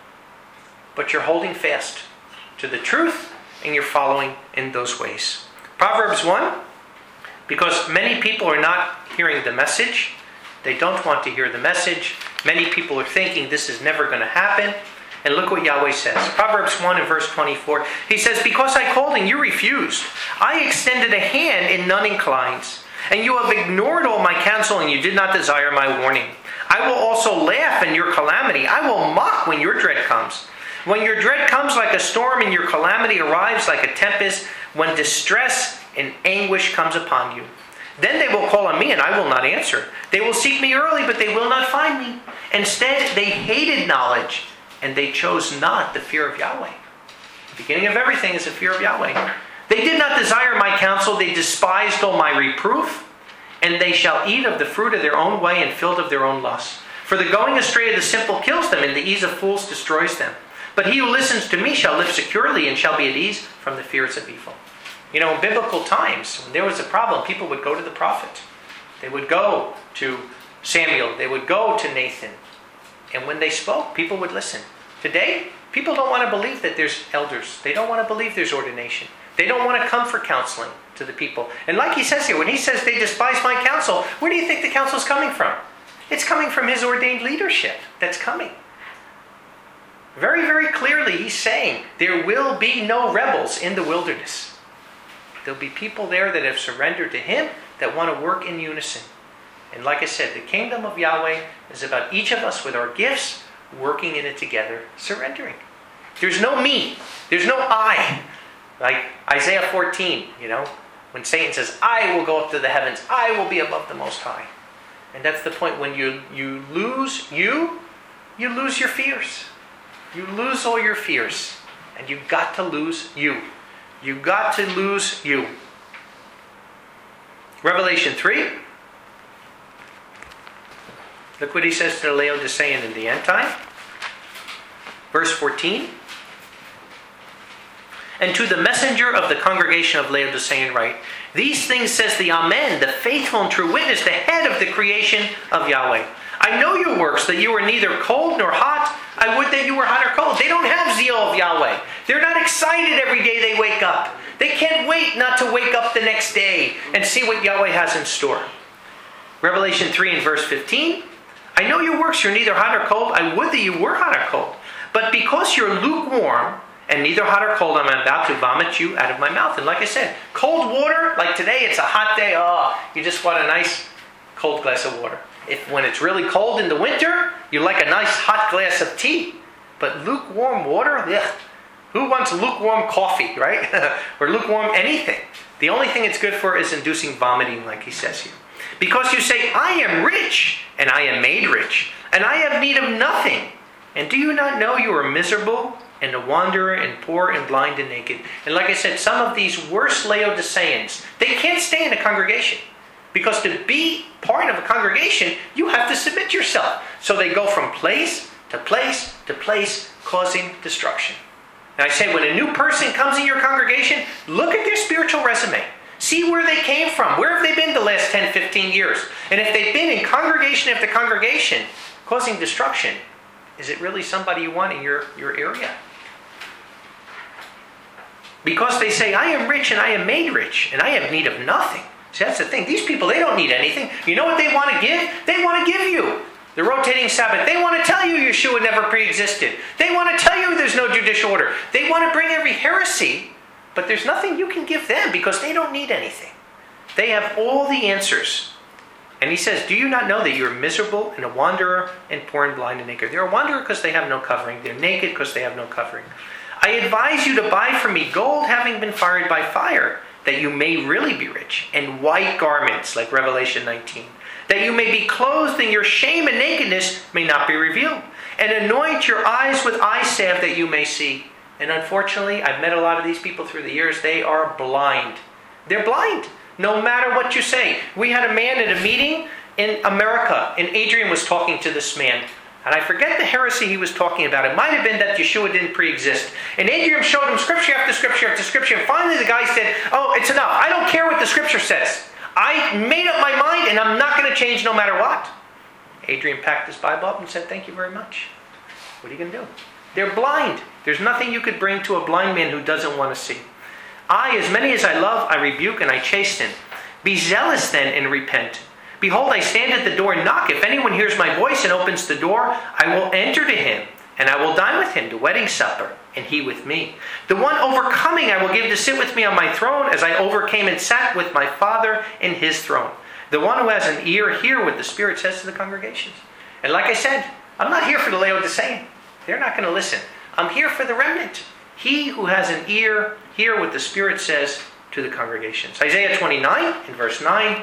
Speaker 1: But you're holding fast to the truth, and you're following in those ways. Proverbs one, because many people are not hearing the message. They don't want to hear the message. Many people are thinking this is never going to happen. And look what Yahweh says. Proverbs one and verse twenty-four. He says, because I called and you refused. I extended a hand and none inclines. And you have ignored all my counsel and you did not desire my warning. I will also laugh in your calamity. I will mock when your dread comes. When your dread comes like a storm and your calamity arrives like a tempest, when distress and anguish comes upon you. Then they will call on me and I will not answer. They will seek me early, but they will not find me. Instead, they hated knowledge and they chose not the fear of Yahweh. The beginning of everything is the fear of Yahweh. They did not desire my counsel. They despised all my reproof. And they shall eat of the fruit of their own way and filled of their own lusts. For the going astray of the simple kills them, and the ease of fools destroys them. But he who listens to me shall live securely and shall be at ease from the fears of evil. You know, in biblical times, when there was a problem, people would go to the prophet. They would go to Samuel. They would go to Nathan. And when they spoke, people would listen. Today, people don't want to believe that there's elders. They don't want to believe there's ordination. They don't want to come for counseling to the people. And like he says here, when he says they despise my counsel, where do you think the counsel is coming from? It's coming from his ordained leadership that's coming. Very, very clearly, he's saying there will be no rebels in the wilderness. There'll be people there that have surrendered to him, that want to work in unison. And like I said, the kingdom of Yahweh is about each of us with our gifts, working in it together, surrendering. There's no me. There's no I. Like Isaiah fourteen, you know, when Satan says, I will go up to the heavens. I will be above the Most High. And that's the point. When you, you lose you, you lose your fears. You lose all your fears. And you've got to lose you. You've got to lose you. Revelation three. Look what he says to the Laodicean in the end time. Verse fourteen. And to the messenger of the congregation of Laodicean write, these things says the Amen, the faithful and true witness, the head of the creation of Yahweh. I know your works, that you are neither cold nor hot. I would that you were hot or cold. They don't have zeal of Yahweh. They're not excited every day they wake up. They can't wait not to wake up the next day and see what Yahweh has in store. Revelation three and verse fifteen. I know your works, you're neither hot or cold. I would that you were hot or cold. But because you're lukewarm, and neither hot or cold, I'm about to vomit you out of my mouth. And like I said, cold water, like today, it's a hot day. Oh, you just want a nice cold glass of water. If when it's really cold in the winter, you like a nice hot glass of tea. But lukewarm water, ugh. Who wants lukewarm coffee, right? Or lukewarm anything. The only thing it's good for is inducing vomiting, like he says here. Because you say, I am rich, and I am made rich, and I have need of nothing. And do you not know you are miserable, and a wanderer and poor and blind and naked. And like I said, some of these worst Laodiceans, they can't stay in a congregation. Because to be part of a congregation, you have to submit yourself. So they go from place to place to place, causing destruction. And I say, when a new person comes in your congregation, look at their spiritual resume. See where they came from. Where have they been the last ten, fifteen years? And if they've been in congregation after congregation, causing destruction, is it really somebody you want in your, your area? Because they say, I am rich and I am made rich, and I have need of nothing. See, that's the thing. These people, they don't need anything. You know what they want to give? They want to give you the rotating Sabbath. They want to tell you Yeshua never pre-existed. They want to tell you there's no judicial order. They want to bring every heresy, but there's nothing you can give them because they don't need anything. They have all the answers. And he says, do you not know that you're miserable and a wanderer and poor and blind and naked? They're a wanderer because they have no covering. They're naked because they have no covering. I advise you to buy from me gold having been fired by fire, that you may really be rich, and white garments, like Revelation nineteen, that you may be clothed and your shame and nakedness may not be revealed, and anoint your eyes with eye salve that you may see. And unfortunately, I've met a lot of these people through the years. They are blind. They're blind, no matter what you say. We had a man at a meeting in America, and Adrian was talking to this man. And I forget the heresy he was talking about. It might have been that Yeshua didn't pre-exist. And Adrian showed him scripture after scripture after scripture. And finally the guy said, oh, it's enough. I don't care what the scripture says. I made up my mind and I'm not going to change no matter what. Adrian packed his Bible up and said, thank you very much. What are you going to do? They're blind. There's nothing you could bring to a blind man who doesn't want to see. I, as many as I love, I rebuke and I chasten. Be zealous then and repent. Behold, I stand at the door and knock. If anyone hears my voice and opens the door, I will enter to him, and I will dine with him, the wedding supper, and he with me. The one overcoming I will give to sit with me on my throne, as I overcame and sat with my Father in his throne. The one who has an ear, hear what the Spirit says to the congregations. And like I said, I'm not here for the Laodicean. They're not going to listen. I'm here for the remnant. He who has an ear, hear what the Spirit says to the congregations. Isaiah twenty-nine, in verse nine.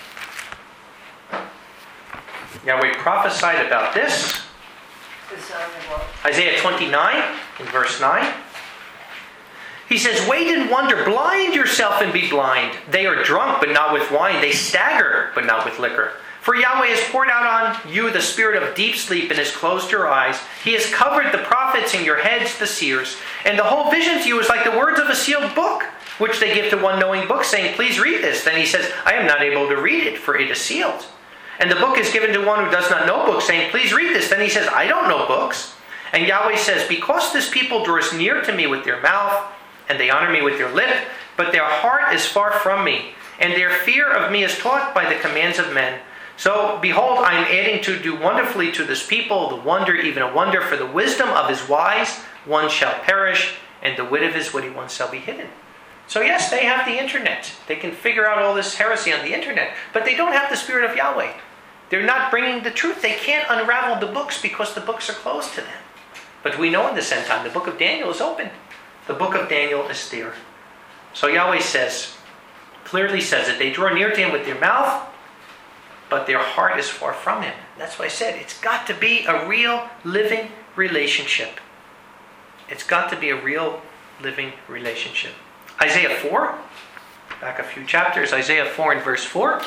Speaker 1: Yahweh prophesied about this. Isaiah twenty-nine, in verse nine. He says, wait and wonder, blind yourself and be blind. They are drunk, but not with wine. They stagger, but not with liquor. For Yahweh has poured out on you the spirit of deep sleep and has closed your eyes. He has covered the prophets in your heads, the seers. And the whole vision to you is like the words of a sealed book, which they give to one knowing book, saying, please read this. Then he says, I am not able to read it, for it is sealed. And the book is given to one who does not know books, saying, please read this. Then he says, I don't know books. And Yahweh says, because this people draws near to me with their mouth, and they honor me with their lip, but their heart is far from me, and their fear of me is taught by the commands of men. So, behold, I am adding to do wonderfully to this people, the wonder, even a wonder, for the wisdom of his wise one shall perish, and the wit of his witty one shall be hidden. So yes, they have the internet. They can figure out all this heresy on the internet, but they don't have the Spirit of Yahweh. They're not bringing the truth. They can't unravel the books because the books are closed to them. But we know in this end time, the book of Daniel is open. The book of Daniel is there. So Yahweh says, clearly says that they draw near to him with their mouth, but their heart is far from him. That's why I said it's got to be a real living relationship. It's got to be a real living relationship. Isaiah four, back a few chapters, Isaiah four and verse four.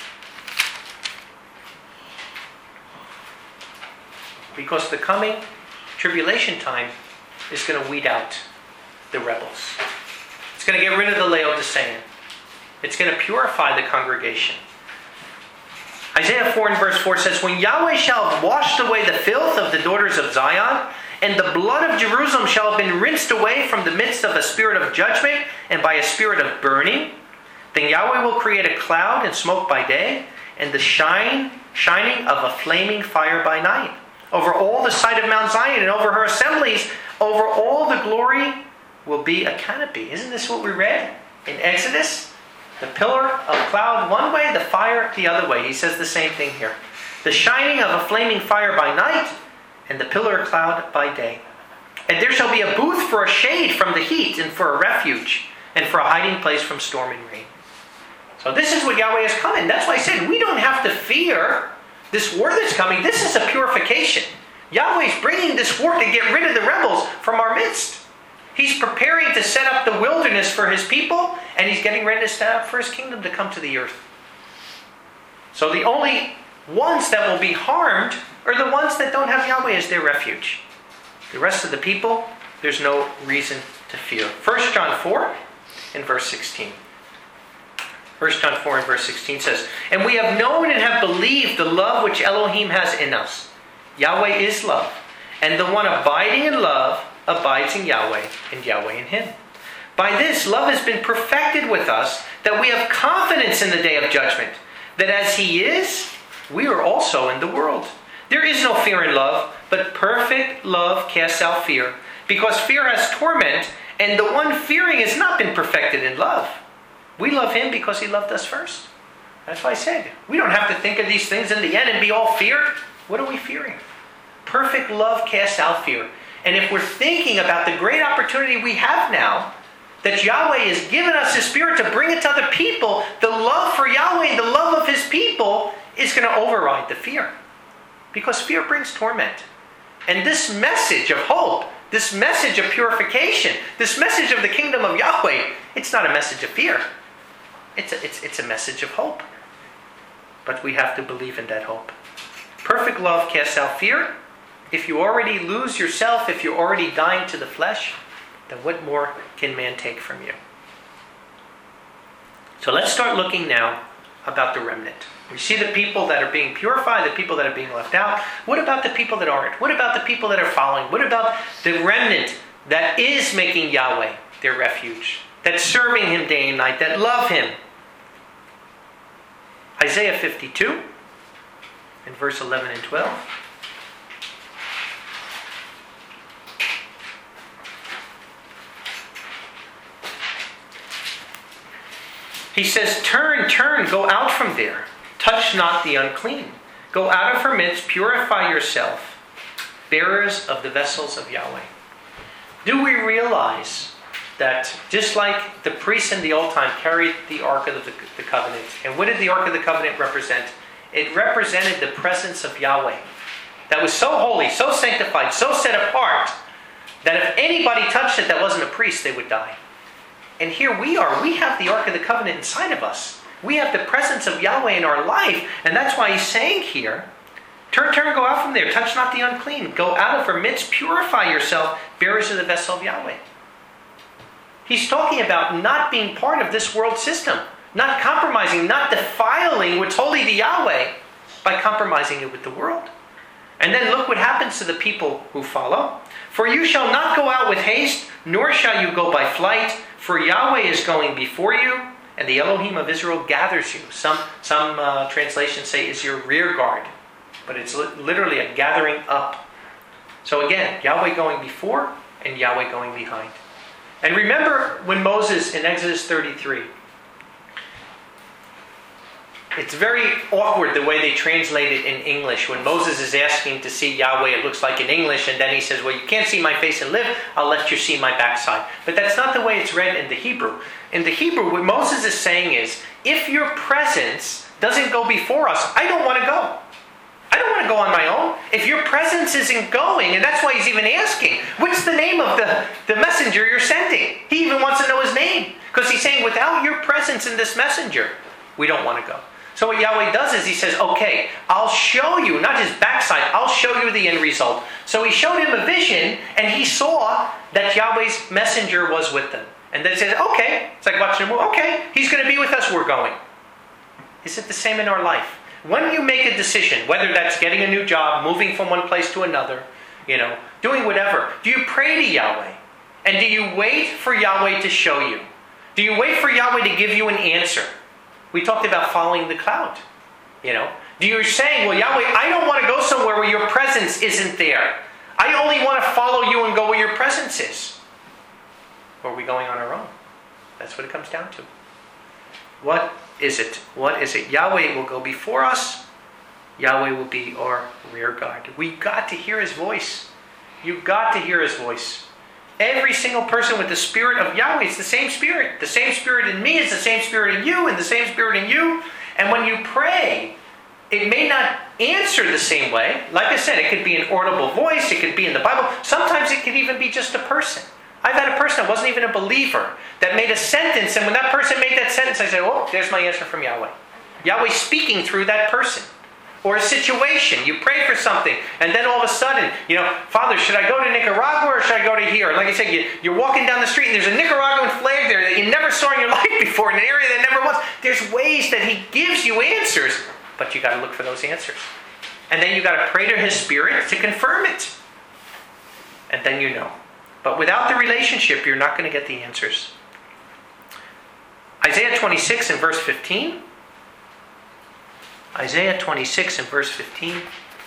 Speaker 1: Because the coming tribulation time is going to weed out the rebels. It's going to get rid of the Laodicean. It's going to purify the congregation. Isaiah four and verse four says, when Yahweh shall have washed away the filth of the daughters of Zion, and the blood of Jerusalem shall have been rinsed away from the midst of a spirit of judgment and by a spirit of burning, then Yahweh will create a cloud and smoke by day, and the shine, shining of a flaming fire by night. Over all the site of Mount Zion and over her assemblies, over all the glory will be a canopy. Isn't this what we read in Exodus? The pillar of cloud one way, the fire the other way. He says the same thing here. The shining of a flaming fire by night, and the pillar of cloud by day. And there shall be a booth for a shade from the heat, and for a refuge, and for a hiding place from storm and rain. So this is what Yahweh is coming. That's why I said we don't have to fear this war that's coming. This is a purification. Yahweh's bringing this war to get rid of the rebels from our midst. He's preparing to set up the wilderness for his people, and he's getting ready to set up for his kingdom to come to the earth. So the only ones that will be harmed are the ones that don't have Yahweh as their refuge. The rest of the people, there's no reason to fear. First John four and verse sixteen. First John four and verse sixteen says, "And we have known and have believed the love which Elohim has in us. Yahweh is love, and the one abiding in love abides in Yahweh, and Yahweh in him. By this, love has been perfected with us, that we have confidence in the day of judgment, that as he is, we are also in the world. There is no fear in love, but perfect love casts out fear, because fear has torment, and the one fearing has not been perfected in love. We love him because he loved us first." That's why I said, we don't have to think of these things in the end and be all feared. What are we fearing? Perfect love casts out fear. And if we're thinking about the great opportunity we have now, that Yahweh has given us his Spirit to bring it to other people, the love for Yahweh and the love of his people is going to override the fear. Because fear brings torment. And this message of hope, this message of purification, this message of the kingdom of Yahweh, it's not a message of fear. It's a, it's, it's a message of hope. But we have to believe in that hope. Perfect love casts out fear. If you already lose yourself, if you're already dying to the flesh, then what more can man take from you? So let's start looking now about the remnant. We see the people that are being purified, the people that are being left out. What about the people that aren't? What about the people that are following? What about the remnant that is making Yahweh their refuge, that's serving him day and night, that love him? Isaiah fifty-two, in verse eleven and twelve. He says, "Turn, turn, go out from there. Touch not the unclean. Go out of her midst, purify yourself, bearers of the vessels of Yahweh." Do we realize that just like the priests in the old time carried the Ark of the, the Covenant, and what did the Ark of the Covenant represent? It represented the presence of Yahweh that was so holy, so sanctified, so set apart, that if anybody touched it that wasn't a priest, they would die. And here we are. We have the Ark of the Covenant inside of us. We have the presence of Yahweh in our life. And that's why he's saying here, turn, turn, go out from there. Touch not the unclean. Go out of her midst. Purify yourself, bearers of the vessel of Yahweh. He's talking about not being part of this world system. Not compromising, not defiling what's holy to Yahweh by compromising it with the world. And then look what happens to the people who follow. "For you shall not go out with haste, nor shall you go by flight. For Yahweh is going before you, and the Elohim of Israel gathers you." Some, some uh, translations say is your rear guard. But it's li- literally a gathering up. So again, Yahweh going before and Yahweh going behind. And remember when Moses in Exodus thirty-three, it's very awkward the way they translate it in English. When Moses is asking to see Yahweh, it looks like in English, and then he says, "Well, you can't see my face and live, I'll let you see my backside." But that's not the way it's read in the Hebrew. In the Hebrew, what Moses is saying is, if your presence doesn't go before us, I don't want to go. I don't want to go on my own. If your presence isn't going, and that's why he's even asking, what's the name of the, the messenger you're sending? He even wants to know his name. Because he's saying, without your presence in this messenger, we don't want to go. So what Yahweh does is he says, okay, I'll show you, not his backside, I'll show you the end result. So he showed him a vision, and he saw that Yahweh's messenger was with them. And then he says, okay, it's like watching a movie, okay, he's going to be with us, we're going. Is it the same in our life? When you make a decision, whether that's getting a new job, moving from one place to another, you know, doing whatever, do you pray to Yahweh? And do you wait for Yahweh to show you? Do you wait for Yahweh to give you an answer? We talked about following the cloud, you know. Do you saying, well, Yahweh, I don't want to go somewhere where your presence isn't there. I only want to follow you and go where your presence is. Or are we going on our own? That's what it comes down to. What is it? What is it? Yahweh will go before us. Yahweh will be our rear guard. We got to hear his voice. You've got to hear his voice. Every single person with the spirit of Yahweh, it's the same spirit. The same spirit in me is the same spirit in you, and the same spirit in you. And when you pray, It may not answer the same way. Like I said, it could be an audible voice. It could be in the Bible. Sometimes it could even be just a person. I've had a person that wasn't even a believer that made a sentence, and when that person made that sentence, I said, oh, there's my answer from Yahweh. Yahweh speaking through that person. Or a situation. You pray for something, and then all of a sudden, you know, Father, should I go to Nicaragua or should I go to here? And like I said, you, you're walking down the street and there's a Nicaraguan flag there that you never saw in your life before, in an area that never was. There's ways that He gives you answers, but you got to look for those answers. And then you got to pray to His Spirit to confirm it. And then you know. But without the relationship, you're not going to get the answers. Isaiah twenty-six and verse fifteen. Isaiah twenty-six and verse fifteen.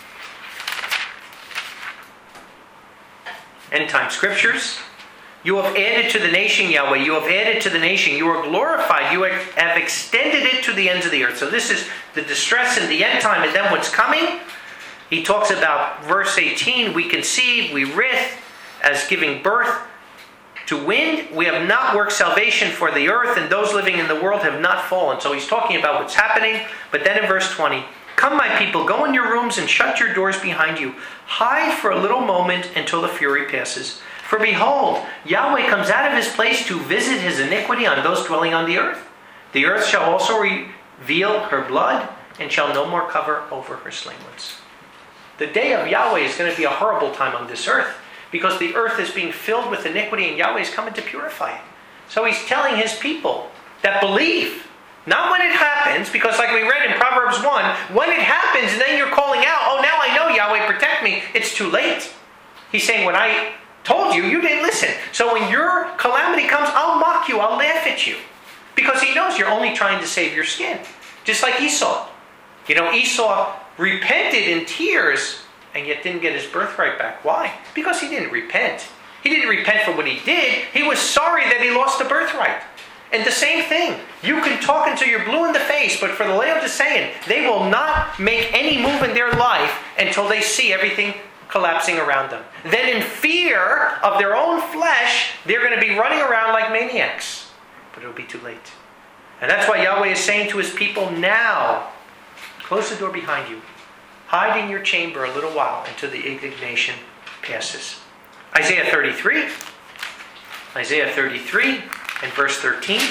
Speaker 1: End time scriptures. You have added to the nation, Yahweh. You have added to the nation. You are glorified. You have extended it to the ends of the earth. So this is the distress in the end time, and then what's coming. He talks about verse eighteen. We conceive, we writhe as giving birth to wind. We have not worked salvation for the earth, and those living in the world have not fallen. So he's talking about what's happening. But then in verse twenty, come, my people, go in your rooms and shut your doors behind you. Hide for a little moment until the fury passes. For behold, Yahweh comes out of His place to visit His iniquity on those dwelling on the earth. The earth shall also reveal her blood, and shall no more cover over her slain ones. The day of Yahweh is going to be a horrible time on this earth, because the earth is being filled with iniquity, and Yahweh is coming to purify it. So He's telling His people that believe, not when it happens, because like we read in Proverbs one, when it happens and then you're calling out, oh, now I know, Yahweh, protect me, it's too late. He's saying, when I told you, you didn't listen. So when your calamity comes, I'll mock you, I'll laugh at you. Because He knows you're only trying to save your skin. Just like Esau. You know, Esau repented in tears, and yet didn't get his birthright back. Why? Because he didn't repent. He didn't repent for what he did. He was sorry that he lost the birthright. And the same thing. You can talk until you're blue in the face, but for the Laodicean, they will not make any move in their life until they see everything collapsing around them. Then in fear of their own flesh, they're going to be running around like maniacs. But it'll be too late. And that's why Yahweh is saying to His people now, close the door behind you. Hide in your chamber a little while until the indignation passes. Isaiah thirty-three. Isaiah thirty-three and verse thirteen.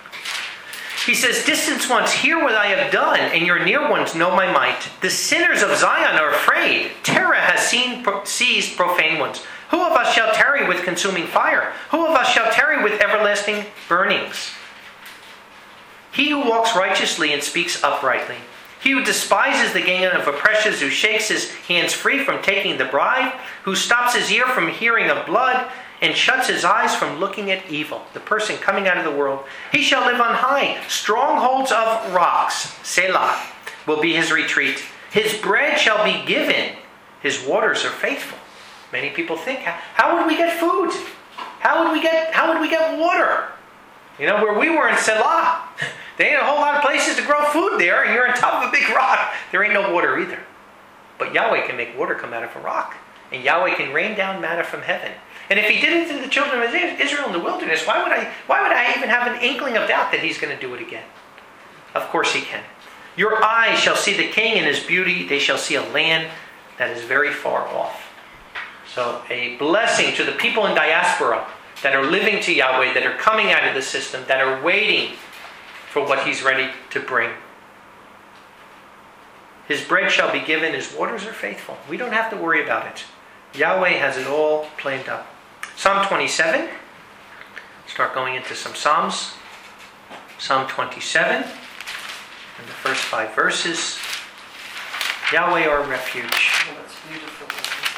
Speaker 1: He says, distant ones, hear what I have done, and your near ones know my might. The sinners of Zion are afraid. Terror has seen, seized profane ones. Who of us shall tarry with consuming fire? Who of us shall tarry with everlasting burnings? He who walks righteously and speaks uprightly. He who despises the gain of oppressors, who shakes his hands free from taking the bribe, who stops his ear from hearing of blood, and shuts his eyes from looking at evil. The person coming out of the world. He shall live on high. Strongholds of rocks, Selah, will be his retreat. His bread shall be given. His waters are faithful. Many people think, how would we get food? How would we get, how would we get water? You know, where we were in Selah, there ain't a whole lot of places to grow food there, and you're on top of a big rock. There ain't no water either. But Yahweh can make water come out of a rock. And Yahweh can rain down manna from heaven. And if He did it to the children of Israel in the wilderness, why would I, why would I even have an inkling of doubt that He's going to do it again? Of course He can. Your eyes shall see the King in His beauty. They shall see a land that is very far off. So a blessing to the people in diaspora that are living to Yahweh, that are coming out of the system, that are waiting for what He's ready to bring. His bread shall be given. His waters are faithful. We don't have to worry about it. Yahweh has it all planned up. Psalm twenty-seven. Start going into some Psalms. Psalm twenty-seven. And the first five verses. Yahweh our refuge.
Speaker 2: Oh, that's beautiful.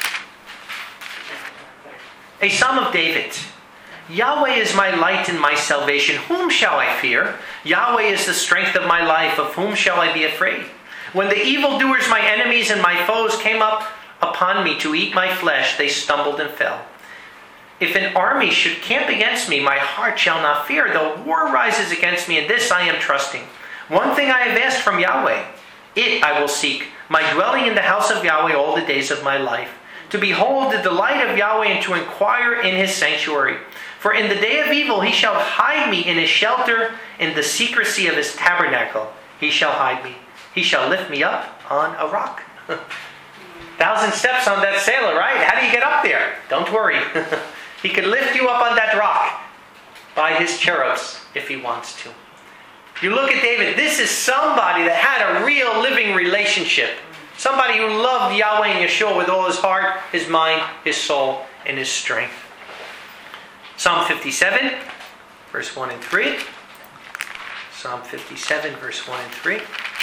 Speaker 1: A Psalm of David. Yahweh is my light and my salvation. Whom shall I fear? Yahweh is the strength of my life. Of whom shall I be afraid? When the evildoers, my enemies and my foes, came up upon me to eat my flesh, they stumbled and fell. If an army should camp against me, my heart shall not fear. Though war rises against me, in this I am trusting. One thing I have asked from Yahweh, it I will seek, my dwelling in the house of Yahweh all the days of my life, to behold the delight of Yahweh and to inquire in His sanctuary. For in the day of evil He shall hide me in His shelter, in the secrecy of His tabernacle He shall hide me. He shall lift me up on a rock. Thousand steps on that sailor, right? How do you get up there? Don't worry. He can lift you up on that rock by his cherubs if he wants to. You look at David, this is somebody that had a real living relationship. Somebody who loved Yahweh and Yeshua with all his heart, his mind, his soul, and his strength. Psalm fifty-seven, verse one and three. Psalm fifty-seven, verse one and three.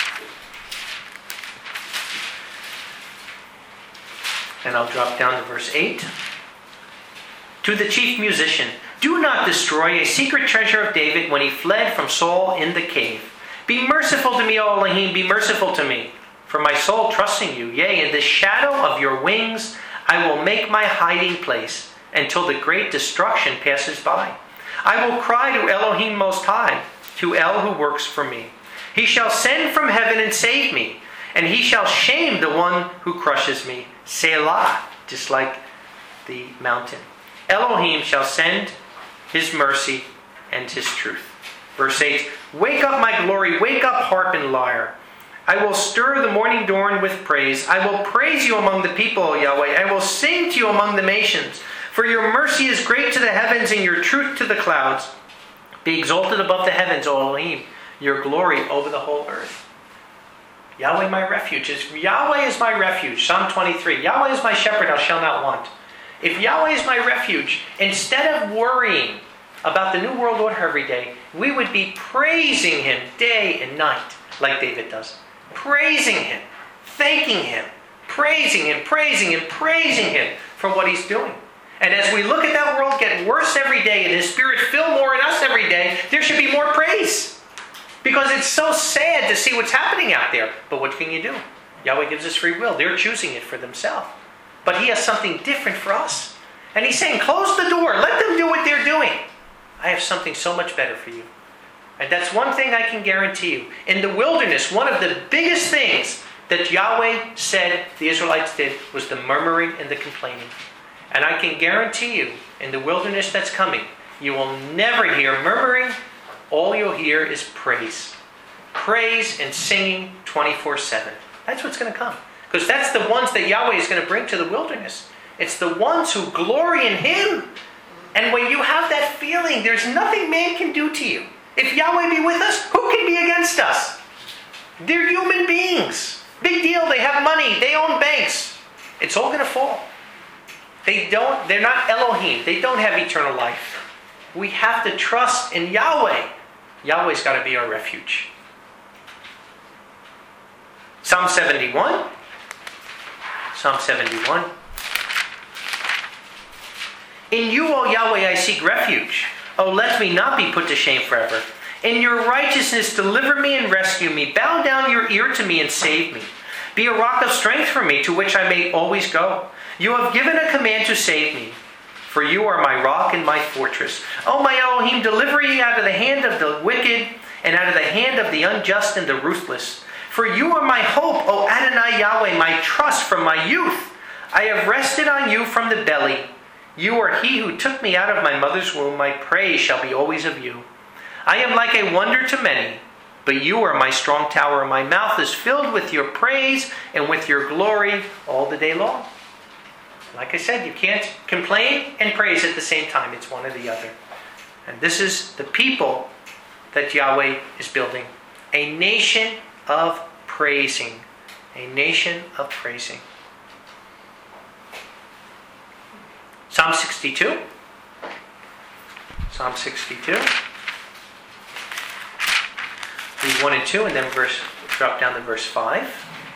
Speaker 1: And I'll drop down to verse eight. To the chief musician, do not destroy a secret treasure of David when he fled from Saul in the cave. Be merciful to me, O Elohim, be merciful to me. For my soul trusts in you. Yea, in the shadow of your wings I will make my hiding place until the great destruction passes by. I will cry to Elohim Most High, to El who works for me. He shall send from heaven and save me, and he shall shame the one who crushes me. Selah, just like the mountain. Elohim shall send his mercy and his truth. Verse eight, wake up my glory, wake up harp and lyre. I will stir the morning dawn with praise. I will praise you among the people, O Yahweh. I will sing to you among the nations. For your mercy is great to the heavens and your truth to the clouds. Be exalted above the heavens, O Elohim, your glory over the whole earth. Yahweh my refuge. Is, Yahweh is my refuge. Psalm twenty-three. Yahweh is my shepherd, I shall not want. If Yahweh is my refuge, instead of worrying about the New World Order every day, we would be praising him day and night, like David does. Praising him, thanking him, praising him, praising him, praising him for what he's doing. And as we look at that world get worse every day and his spirit fill more in us every day, there should be more praise. Because it's so sad to see what's happening out there. But what can you do? Yahweh gives us free will. They're choosing it for themselves. But he has something different for us. And he's saying, close the door. Let them do what they're doing. I have something so much better for you. And that's one thing I can guarantee you. In the wilderness, one of the biggest things that Yahweh said the Israelites did was the murmuring and the complaining. And I can guarantee you, in the wilderness that's coming, you will never hear murmuring. All you'll hear is praise. Praise and singing twenty-four seven. That's what's going to come. Because that's the ones that Yahweh is going to bring to the wilderness. It's the ones who glory in him. And when you have that feeling, there's nothing man can do to you. If Yahweh be with us, who can be against us? They're human beings. Big deal. They have money. They own banks. It's all going to fall. They don't, they're not Elohim. They don't have eternal life. We have to trust in Yahweh. Yahweh's got to be our refuge. Psalm seventy-one. Psalm seventy-one. In you, O Yahweh, I seek refuge. O let me not be put to shame forever. In your righteousness, deliver me and rescue me. Bow down your ear to me and save me. Be a rock of strength for me, to which I may always go. You have given a command to save me. For you are my rock and my fortress. O my Elohim, deliver me out of the hand of the wicked, and out of the hand of the unjust and the ruthless. For you are my hope, O Adonai Yahweh, my trust from my youth. I have rested on you from the belly. You are he who took me out of my mother's womb. My praise shall be always of you. I am like a wonder to many, but you are my strong tower. My mouth is filled with your praise and with your glory all the day long. Like I said, you can't complain and praise at the same time. It's one or the other. And this is the people that Yahweh is building. A nation of praising. A nation of praising. Psalm sixty-two. Psalm sixty-two. Read one and two and then verse, drop down to verse five.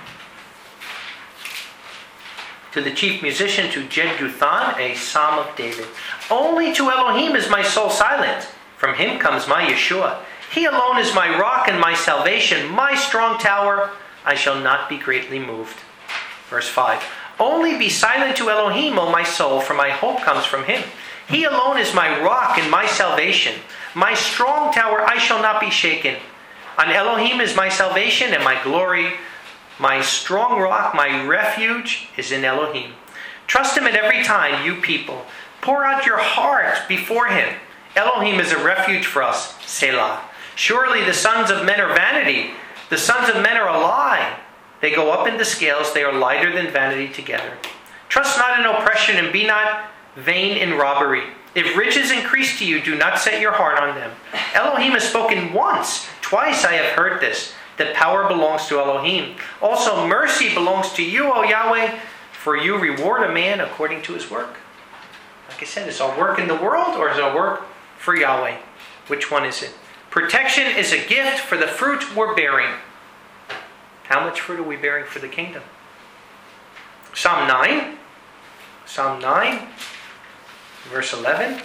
Speaker 1: To the chief musician, to Jeduthun, a psalm of David. Only to Elohim is my soul silent. From him comes my Yeshua. He alone is my rock and my salvation, my strong tower. I shall not be greatly moved. Verse five. Only be silent to Elohim, O my soul, for my hope comes from him. He alone is my rock and my salvation, my strong tower. I shall not be shaken. On Elohim is my salvation and my glory. My strong rock, my refuge is in Elohim. Trust him at every time, you people. Pour out your heart before him. Elohim is a refuge for us. Selah. Surely the sons of men are vanity. The sons of men are a lie. They go up in the scales. They are lighter than vanity together. Trust not in oppression, and be not vain in robbery. If riches increase to you, do not set your heart on them. Elohim has spoken once. Twice I have heard this, that power belongs to Elohim. Also mercy belongs to you, O Yahweh, for you reward a man according to his work. Like I said, is our work in the world, or is our work for Yahweh? Which one is it? Protection is a gift for the fruit we're bearing. How much fruit are we bearing for the kingdom? Psalm nine. Psalm nine, verse eleven.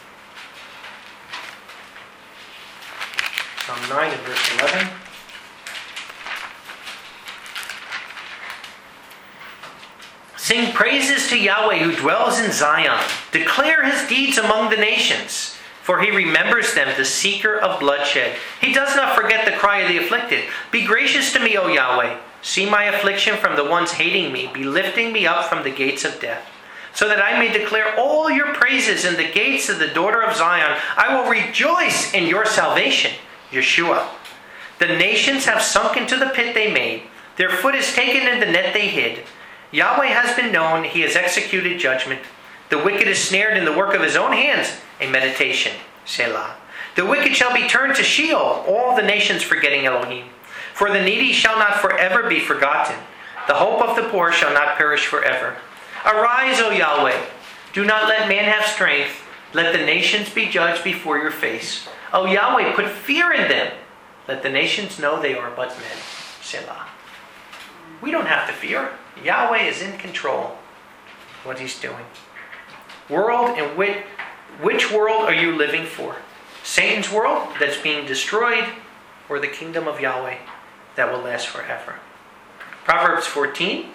Speaker 1: Psalm nine and verse eleven. Sing praises to Yahweh who dwells in Zion. Declare his deeds among the nations. For he remembers them, the seeker of bloodshed. He does not forget the cry of the afflicted. Be gracious to me, O Yahweh. See my affliction from the ones hating me. Be lifting me up from the gates of death, so that I may declare all your praises in the gates of the daughter of Zion. I will rejoice in your salvation, Yeshua. The nations have sunk into the pit they made. Their foot is taken in the net they hid. Yahweh has been known. He has executed judgment. The wicked is snared in the work of his own hands. A meditation. Selah. The wicked shall be turned to Sheol, all the nations forgetting Elohim. For the needy shall not forever be forgotten. The hope of the poor shall not perish forever. Arise, O Yahweh. Do not let man have strength. Let the nations be judged before your face. O Yahweh, put fear in them. Let the nations know they are but men. Selah. We don't have to fear. Yahweh is in control of what he's doing. World, and which, which world are you living for? Satan's world that's being destroyed, or the kingdom of Yahweh that will last forever? Proverbs fourteen.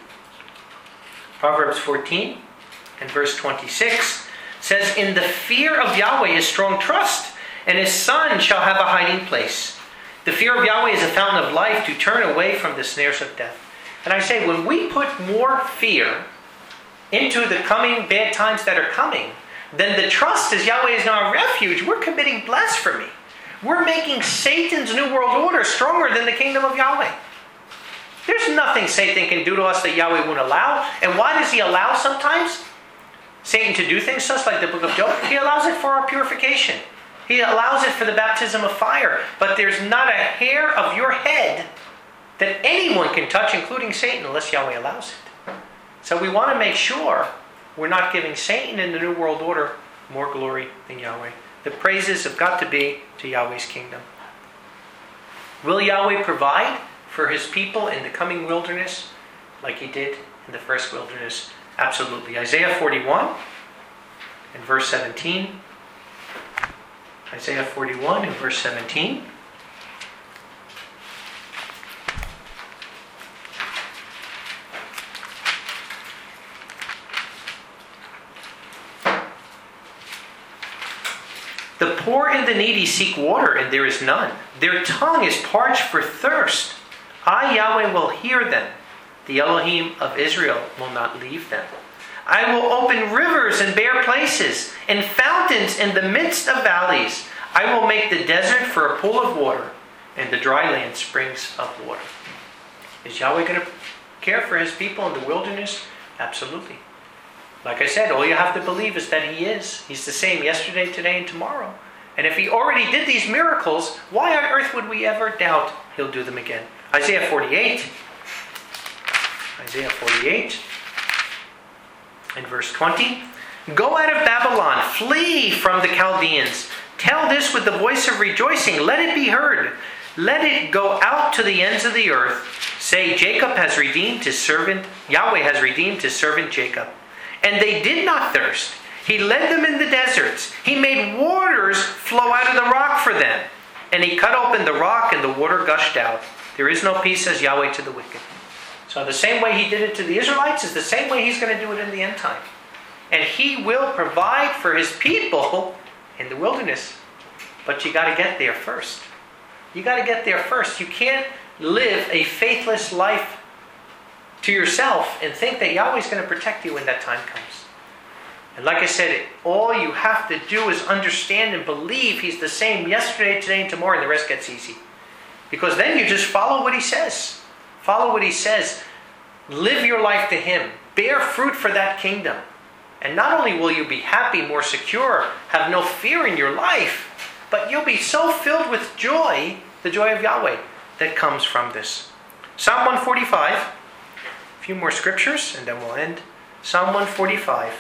Speaker 1: Proverbs fourteen and verse twenty-six says, in the fear of Yahweh is strong trust, and his son shall have a hiding place. The fear of Yahweh is a fountain of life to turn away from the snares of death. And I say, when we put more fear into the coming bad times that are coming, then the trust is Yahweh is now a refuge. We're committing blasphemy. We're making Satan's new world order stronger than the kingdom of Yahweh. There's nothing Satan can do to us that Yahweh won't allow. And why does he allow sometimes Satan to do things just like the book of Job? He allows it for our purification. He allows it for the baptism of fire. But there's not a hair of your head that anyone can touch, including Satan, unless Yahweh allows it. So we want to make sure we're not giving Satan in the New World Order more glory than Yahweh. The praises have got to be to Yahweh's kingdom. Will Yahweh provide for his people in the coming wilderness like he did in the first wilderness? Absolutely. Isaiah forty-one and verse seventeen. Isaiah forty-one and verse seventeen. The poor and the needy seek water, and there is none. Their tongue is parched for thirst. I, Yahweh, will hear them. The Elohim of Israel will not leave them. I will open rivers in bare places, and fountains in the midst of valleys. I will make the desert for a pool of water, and the dry land springs of water. Is Yahweh going to care for his people in the wilderness? Absolutely. Like I said, all you have to believe is that he is. He's the same yesterday, today, and tomorrow. And if he already did these miracles, why on earth would we ever doubt he'll do them again? Isaiah forty-eight. Isaiah forty-eight and verse twenty. Go out of Babylon, flee from the Chaldeans. Tell this with the voice of rejoicing. Let it be heard. Let it go out to the ends of the earth. Say, Jacob has redeemed his servant. Yahweh has redeemed his servant Jacob. And they did not thirst. He led them in the deserts. He made waters flow out of the rock for them. And he cut open the rock, and the water gushed out. There is no peace, says Yahweh, to the wicked. So the same way he did it to the Israelites is the same way he's going to do it in the end time. And he will provide for his people in the wilderness. But you got to get there first. You got to get there first. You can't live a faithless life to yourself and think that Yahweh's going to protect you when that time comes. And like I said, all you have to do is understand and believe he's the same yesterday, today, and tomorrow, and the rest gets easy. Because then you just follow what he says. Follow what he says. Live your life to him. Bear fruit for that kingdom. And not only will you be happy, more secure, have no fear in your life, but you'll be so filled with joy, the joy of Yahweh, that comes from this. Psalm one forty-five. A few more scriptures and then we'll end. Psalm one forty-five.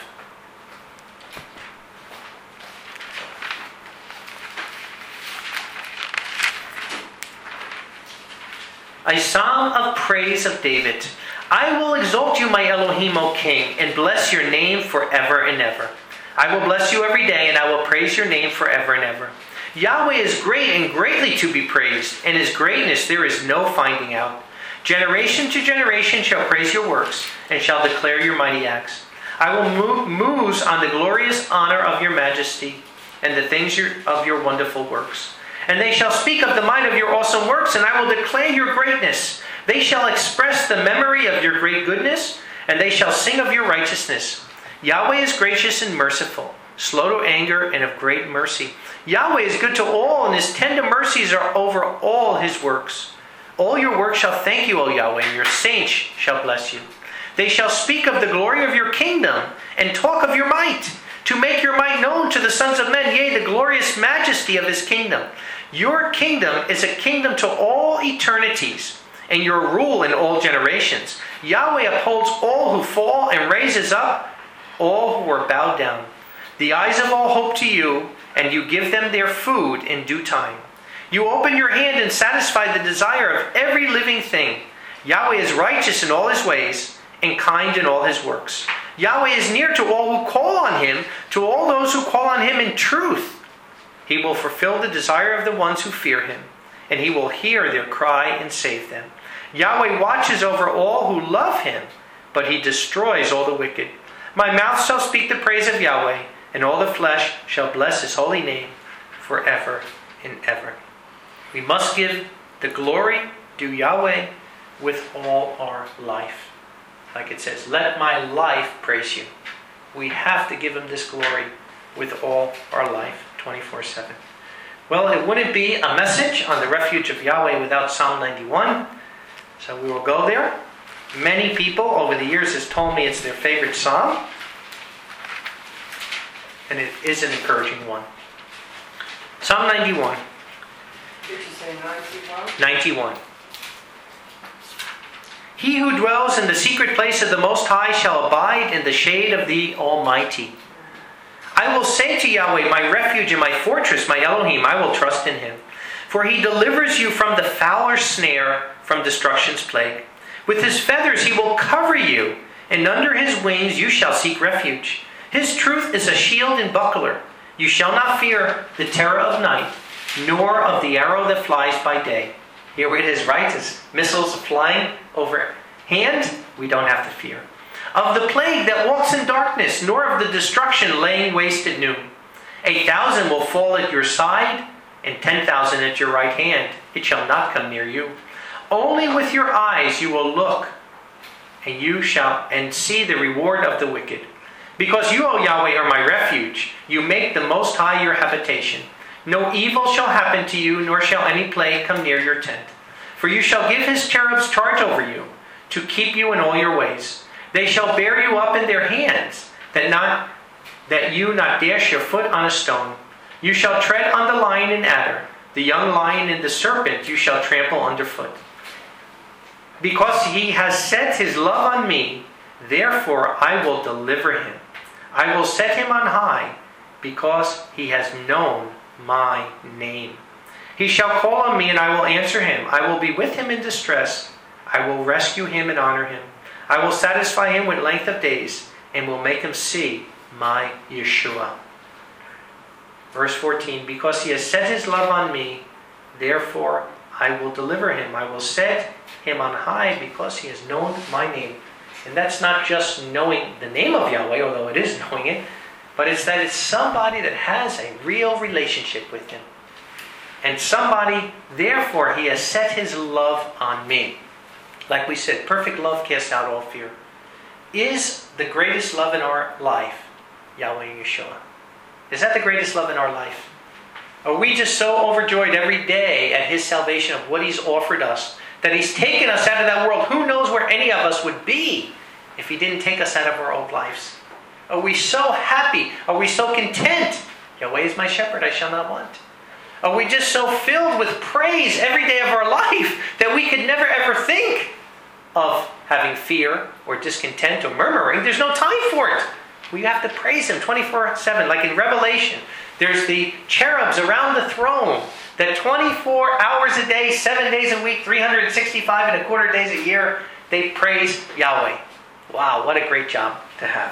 Speaker 1: A psalm of praise of David. I will exalt you, my Elohim, O King, and bless your name forever and ever. I will bless you every day, and I will praise your name forever and ever. Yahweh is great and greatly to be praised, and his greatness there is no finding out. Generation to generation shall praise your works, and shall declare your mighty acts. I will muse on the glorious honor of your majesty, and the things of your wonderful works. And they shall speak of the might of your awesome works, and I will declare your greatness. They shall express the memory of your great goodness, and they shall sing of your righteousness. Yahweh is gracious and merciful, slow to anger and of great mercy. Yahweh is good to all, and his tender mercies are over all his works. All your works shall thank you, O Yahweh, and your saints shall bless you. They shall speak of the glory of your kingdom, and talk of your might, to make your might known to the sons of men, yea, the glorious majesty of his kingdom. Your kingdom is a kingdom to all eternities, and your rule in all generations. Yahweh upholds all who fall and raises up all who are bowed down. The eyes of all hope to you, and you give them their food in due time. You open your hand and satisfy the desire of every living thing. Yahweh is righteous in all his ways, and kind in all his works. Yahweh is near to all who call on him, to all those who call on him in truth. He will fulfill the desire of the ones who fear him, and he will hear their cry and save them. Yahweh watches over all who love him, but he destroys all the wicked. My mouth shall speak the praise of Yahweh, and all the flesh shall bless his holy name forever and ever. We must give the glory due Yahweh with all our life. Like it says, let my life praise you. We have to give him this glory with all our life, twenty-four seven. Well, it wouldn't be a message on the refuge of Yahweh without Psalm ninety-one. So we will go there. Many people over the years has told me it's their favorite psalm. And it is an encouraging one. Psalm ninety-one.
Speaker 2: Did you say ninety-one?
Speaker 1: ninety-one. He who dwells in the secret place of the Most High shall abide in the shade of the Almighty. I will say to Yahweh, my refuge and my fortress, my Elohim, I will trust in him. For he delivers you from the fowler's snare, from destruction's plague. With his feathers he will cover you, and under his wings you shall seek refuge. His truth is a shield and buckler. You shall not fear the terror of night, nor of the arrow that flies by day. Here it is, right? As missiles flying overhand, we don't have to fear. Of the plague that walks in darkness, nor of the destruction laying waste at noon. Eight thousand will fall at your side, and ten thousand at your right hand. It shall not come near you. Only with your eyes you will look, and you shall and see the reward of the wicked. Because you, O Yahweh, are my refuge. You make the Most High your habitation. No evil shall happen to you, nor shall any plague come near your tent. For you shall give his cherubs charge over you, to keep you in all your ways. They shall bear you up in their hands, that not that you not dash your foot on a stone. You shall tread on the lion and adder, the young lion and the serpent you shall trample underfoot. Because he has set his love on me, therefore I will deliver him. I will set him on high, because he has known my name. He shall call on me, and I will answer him. I will be with him in distress. I will rescue him and honor him. I will satisfy him with length of days, and will make him see my Yeshua. Verse fourteen, because he has set his love on me, therefore I will deliver him. I will set him on high, because he has known my name. And that's not just knowing the name of Yahweh, although it is knowing it, but it's that it's somebody that has a real relationship with him. And somebody, therefore, he has set his love on me. Like we said, perfect love casts out all fear. Is the greatest love in our life Yahweh Yeshua? Is that the greatest love in our life? Are we just so overjoyed every day at His salvation of what He's offered us, that He's taken us out of that world? Who knows where any of us would be if He didn't take us out of our old lives? Are we so happy? Are we so content? Yahweh is my shepherd, I shall not want. Are we just so filled with praise every day of our life that we could never ever think of having fear or discontent or murmuring? There's no time for it. We have to praise Him twenty-four seven. Like in Revelation, there's the cherubs around the throne that twenty-four hours a day, seven days a week, three hundred sixty-five and a quarter days a year, they praise Yahweh. Wow, what a great job to have.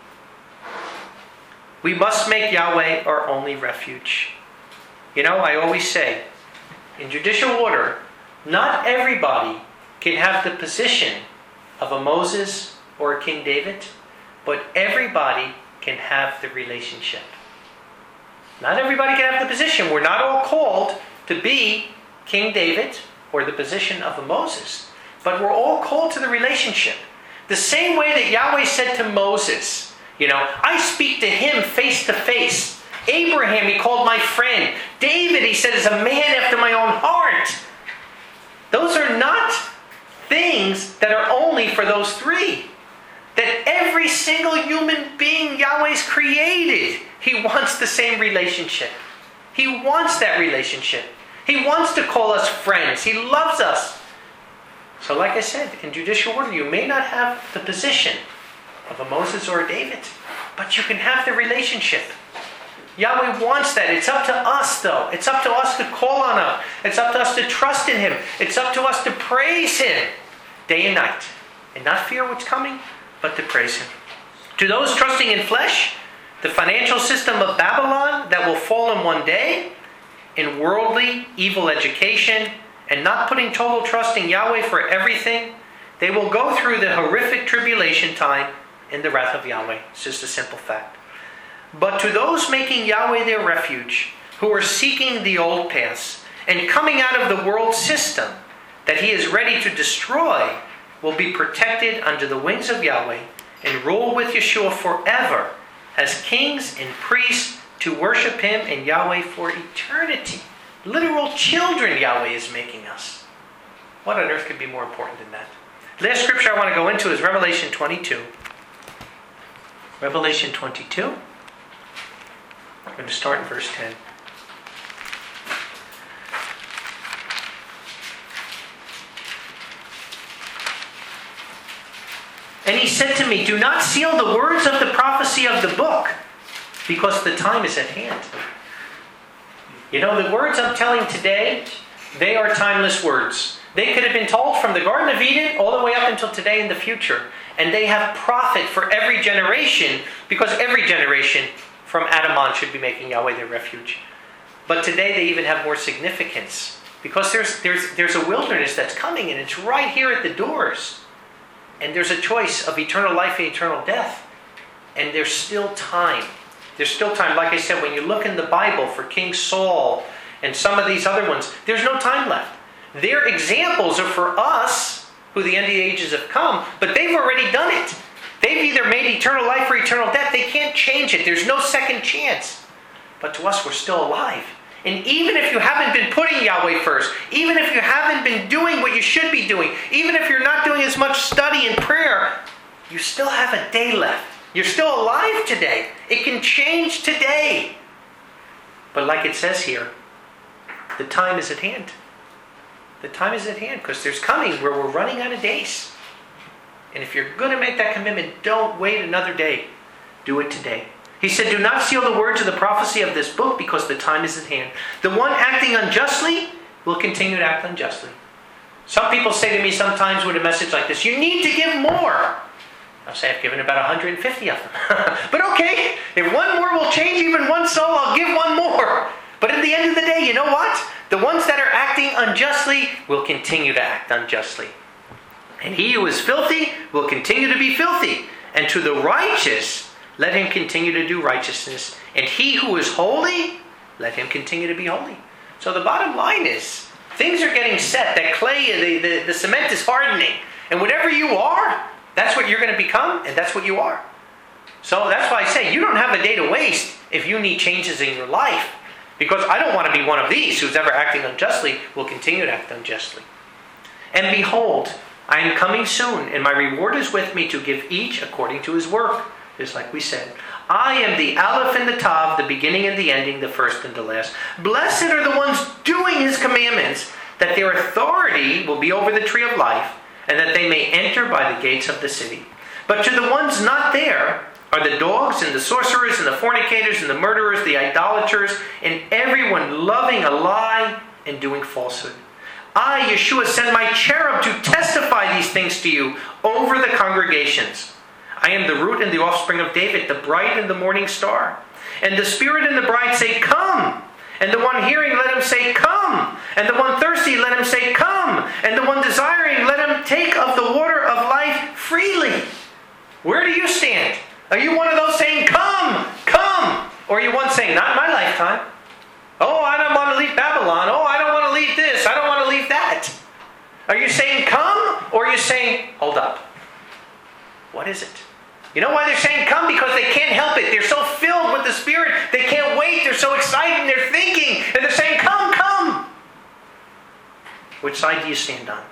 Speaker 1: We must make Yahweh our only refuge. You know, I always say, in judicial order, not everybody can have the position of a Moses or a King David, but everybody can have the relationship. Not everybody can have the position. We're not all called to be King David or the position of a Moses, but we're all called to the relationship. The same way that Yahweh said to Moses, you know, I speak to him face to face. Abraham, He called my friend. David, He said, is a man after my own heart. Those are not things that are only for those three. That every single human being Yahweh's created, He wants the same relationship. He wants that relationship. He wants to call us friends. He loves us. So like I said, in judicial order, you may not have the position of a Moses or a David, but you can have the relationship. Yahweh wants that. It's up to us, though. It's up to us to call on Him. It's up to us to trust in Him. It's up to us to praise Him day and night. And not fear what's coming, but to praise Him. To those trusting in flesh, the financial system of Babylon that will fall in one day, in worldly, evil education, and not putting total trust in Yahweh for everything, they will go through the horrific tribulation time in the wrath of Yahweh. It's just a simple fact. But to those making Yahweh their refuge, who are seeking the old paths and coming out of the world system that He is ready to destroy, will be protected under the wings of Yahweh and rule with Yeshua forever as kings and priests to worship Him and Yahweh for eternity. Literal children Yahweh is making us. What on earth could be more important than that? Last scripture I want to go into is Revelation twenty-two. Revelation twenty-two. I'm going to start in verse ten. And He said to me, do not seal the words of the prophecy of the book, because the time is at hand. You know, the words I'm telling today, they are timeless words. They could have been told from the Garden of Eden all the way up until today in the future. And they have profit for every generation, because every generation from Adam on should be making Yahweh their refuge. But today they even have more significance, because there's, there's, there's a wilderness that's coming, and it's right here at the doors. And there's a choice of eternal life and eternal death. And there's still time. There's still time. Like I said, when you look in the Bible for King Saul and some of these other ones, there's no time left. Their examples are for us, who the end of the ages have come, but they've already done it. They've either made eternal life or eternal death. They can't change it. There's no second chance. But to us, we're still alive. And even if you haven't been putting Yahweh first, even if you haven't been doing what you should be doing, even if you're not doing as much study and prayer, you still have a day left. You're still alive today. It can change today. But like it says here, the time is at hand. The time is at hand, because there's coming where we're running out of days. And if you're going to make that commitment, don't wait another day. Do it today. He said, do not seal the words of the prophecy of this book, because the time is at hand. The one acting unjustly will continue to act unjustly. Some people say to me sometimes with a message like this, you need to give more. I'll say I've given about one hundred fifty of them. But okay, if one more will change even one soul, I'll give one more. But at the end of the day, you know what? The ones that are acting unjustly will continue to act unjustly. And he who is filthy will continue to be filthy. And to the righteous, let him continue to do righteousness. And he who is holy, let him continue to be holy. So the bottom line is, things are getting set. That clay, the, the, the cement is hardening. And whatever you are, that's what you're going to become, and that's what you are. So that's why I say, you don't have a day to waste if you need changes in your life. Because I don't want to be one of these who's ever acting unjustly, will continue to act unjustly. And behold, I am coming soon, and my reward is with me to give each according to his work. Just like we said. I am the Aleph and the Tav, the beginning and the ending, the first and the last. Blessed are the ones doing his commandments, that their authority will be over the tree of life, and that they may enter by the gates of the city. But to the ones not there are the dogs and the sorcerers and the fornicators and the murderers, the idolaters, and everyone loving a lie and doing falsehood. I, Yeshua, send my cherub to testify these things to you over the congregations. I am the root and the offspring of David, the bright and the morning star. And the Spirit and the bride say, come. And the one hearing, let him say, come. And the one thirsty, let him say, come. And the one desiring, let him take of the water of life freely. Where do you stand? Are you one of those saying, come, come? Or are you one saying, not in my lifetime? Oh, I don't want to leave Babylon. Oh, I don't want to leave this. I don't want to leave that. Are you saying, come? Or are you saying, hold up. What is it? You know why they're saying come? Because they can't help it. They're so filled with the Spirit. They can't wait. They're so excited and they're thinking. And they're saying, come, come. Which side do you stand on?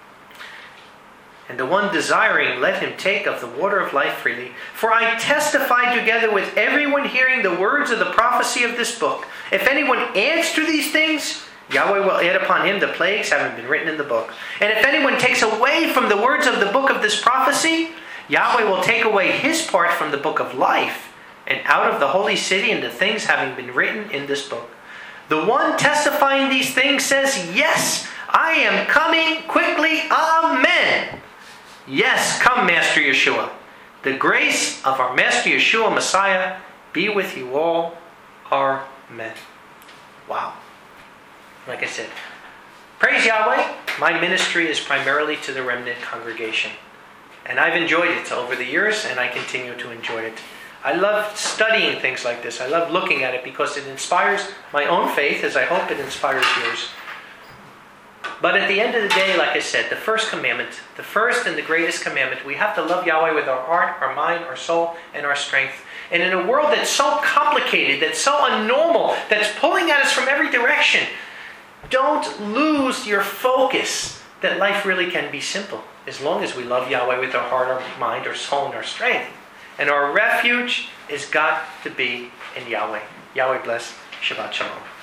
Speaker 1: And the one desiring, let him take of the water of life freely. For I testify together with everyone hearing the words of the prophecy of this book. If anyone adds to these things, Yahweh will add upon him the plagues having been written in the book. And if anyone takes away from the words of the book of this prophecy, Yahweh will take away his part from the book of life and out of the holy city and the things having been written in this book. The one testifying these things says, yes, I am coming quickly. Amen. Yes, come, Master Yeshua. The grace of our Master Yeshua Messiah be with you all. Amen. Wow. Like I said, praise Yahweh. My ministry is primarily to the remnant congregation. And I've enjoyed it over the years, and I continue to enjoy it. I love studying things like this. I love looking at it because it inspires my own faith, as I hope it inspires yours. But at the end of the day, like I said, the first commandment, the first and the greatest commandment, we have to love Yahweh with our heart, our mind, our soul, and our strength. And in a world that's so complicated, that's so unnormal, that's pulling at us from every direction, don't lose your focus that life really can be simple, as long as we love Yahweh with our heart, our mind, our soul, and our strength. And our refuge has got to be in Yahweh. Yahweh bless. Shabbat Shalom.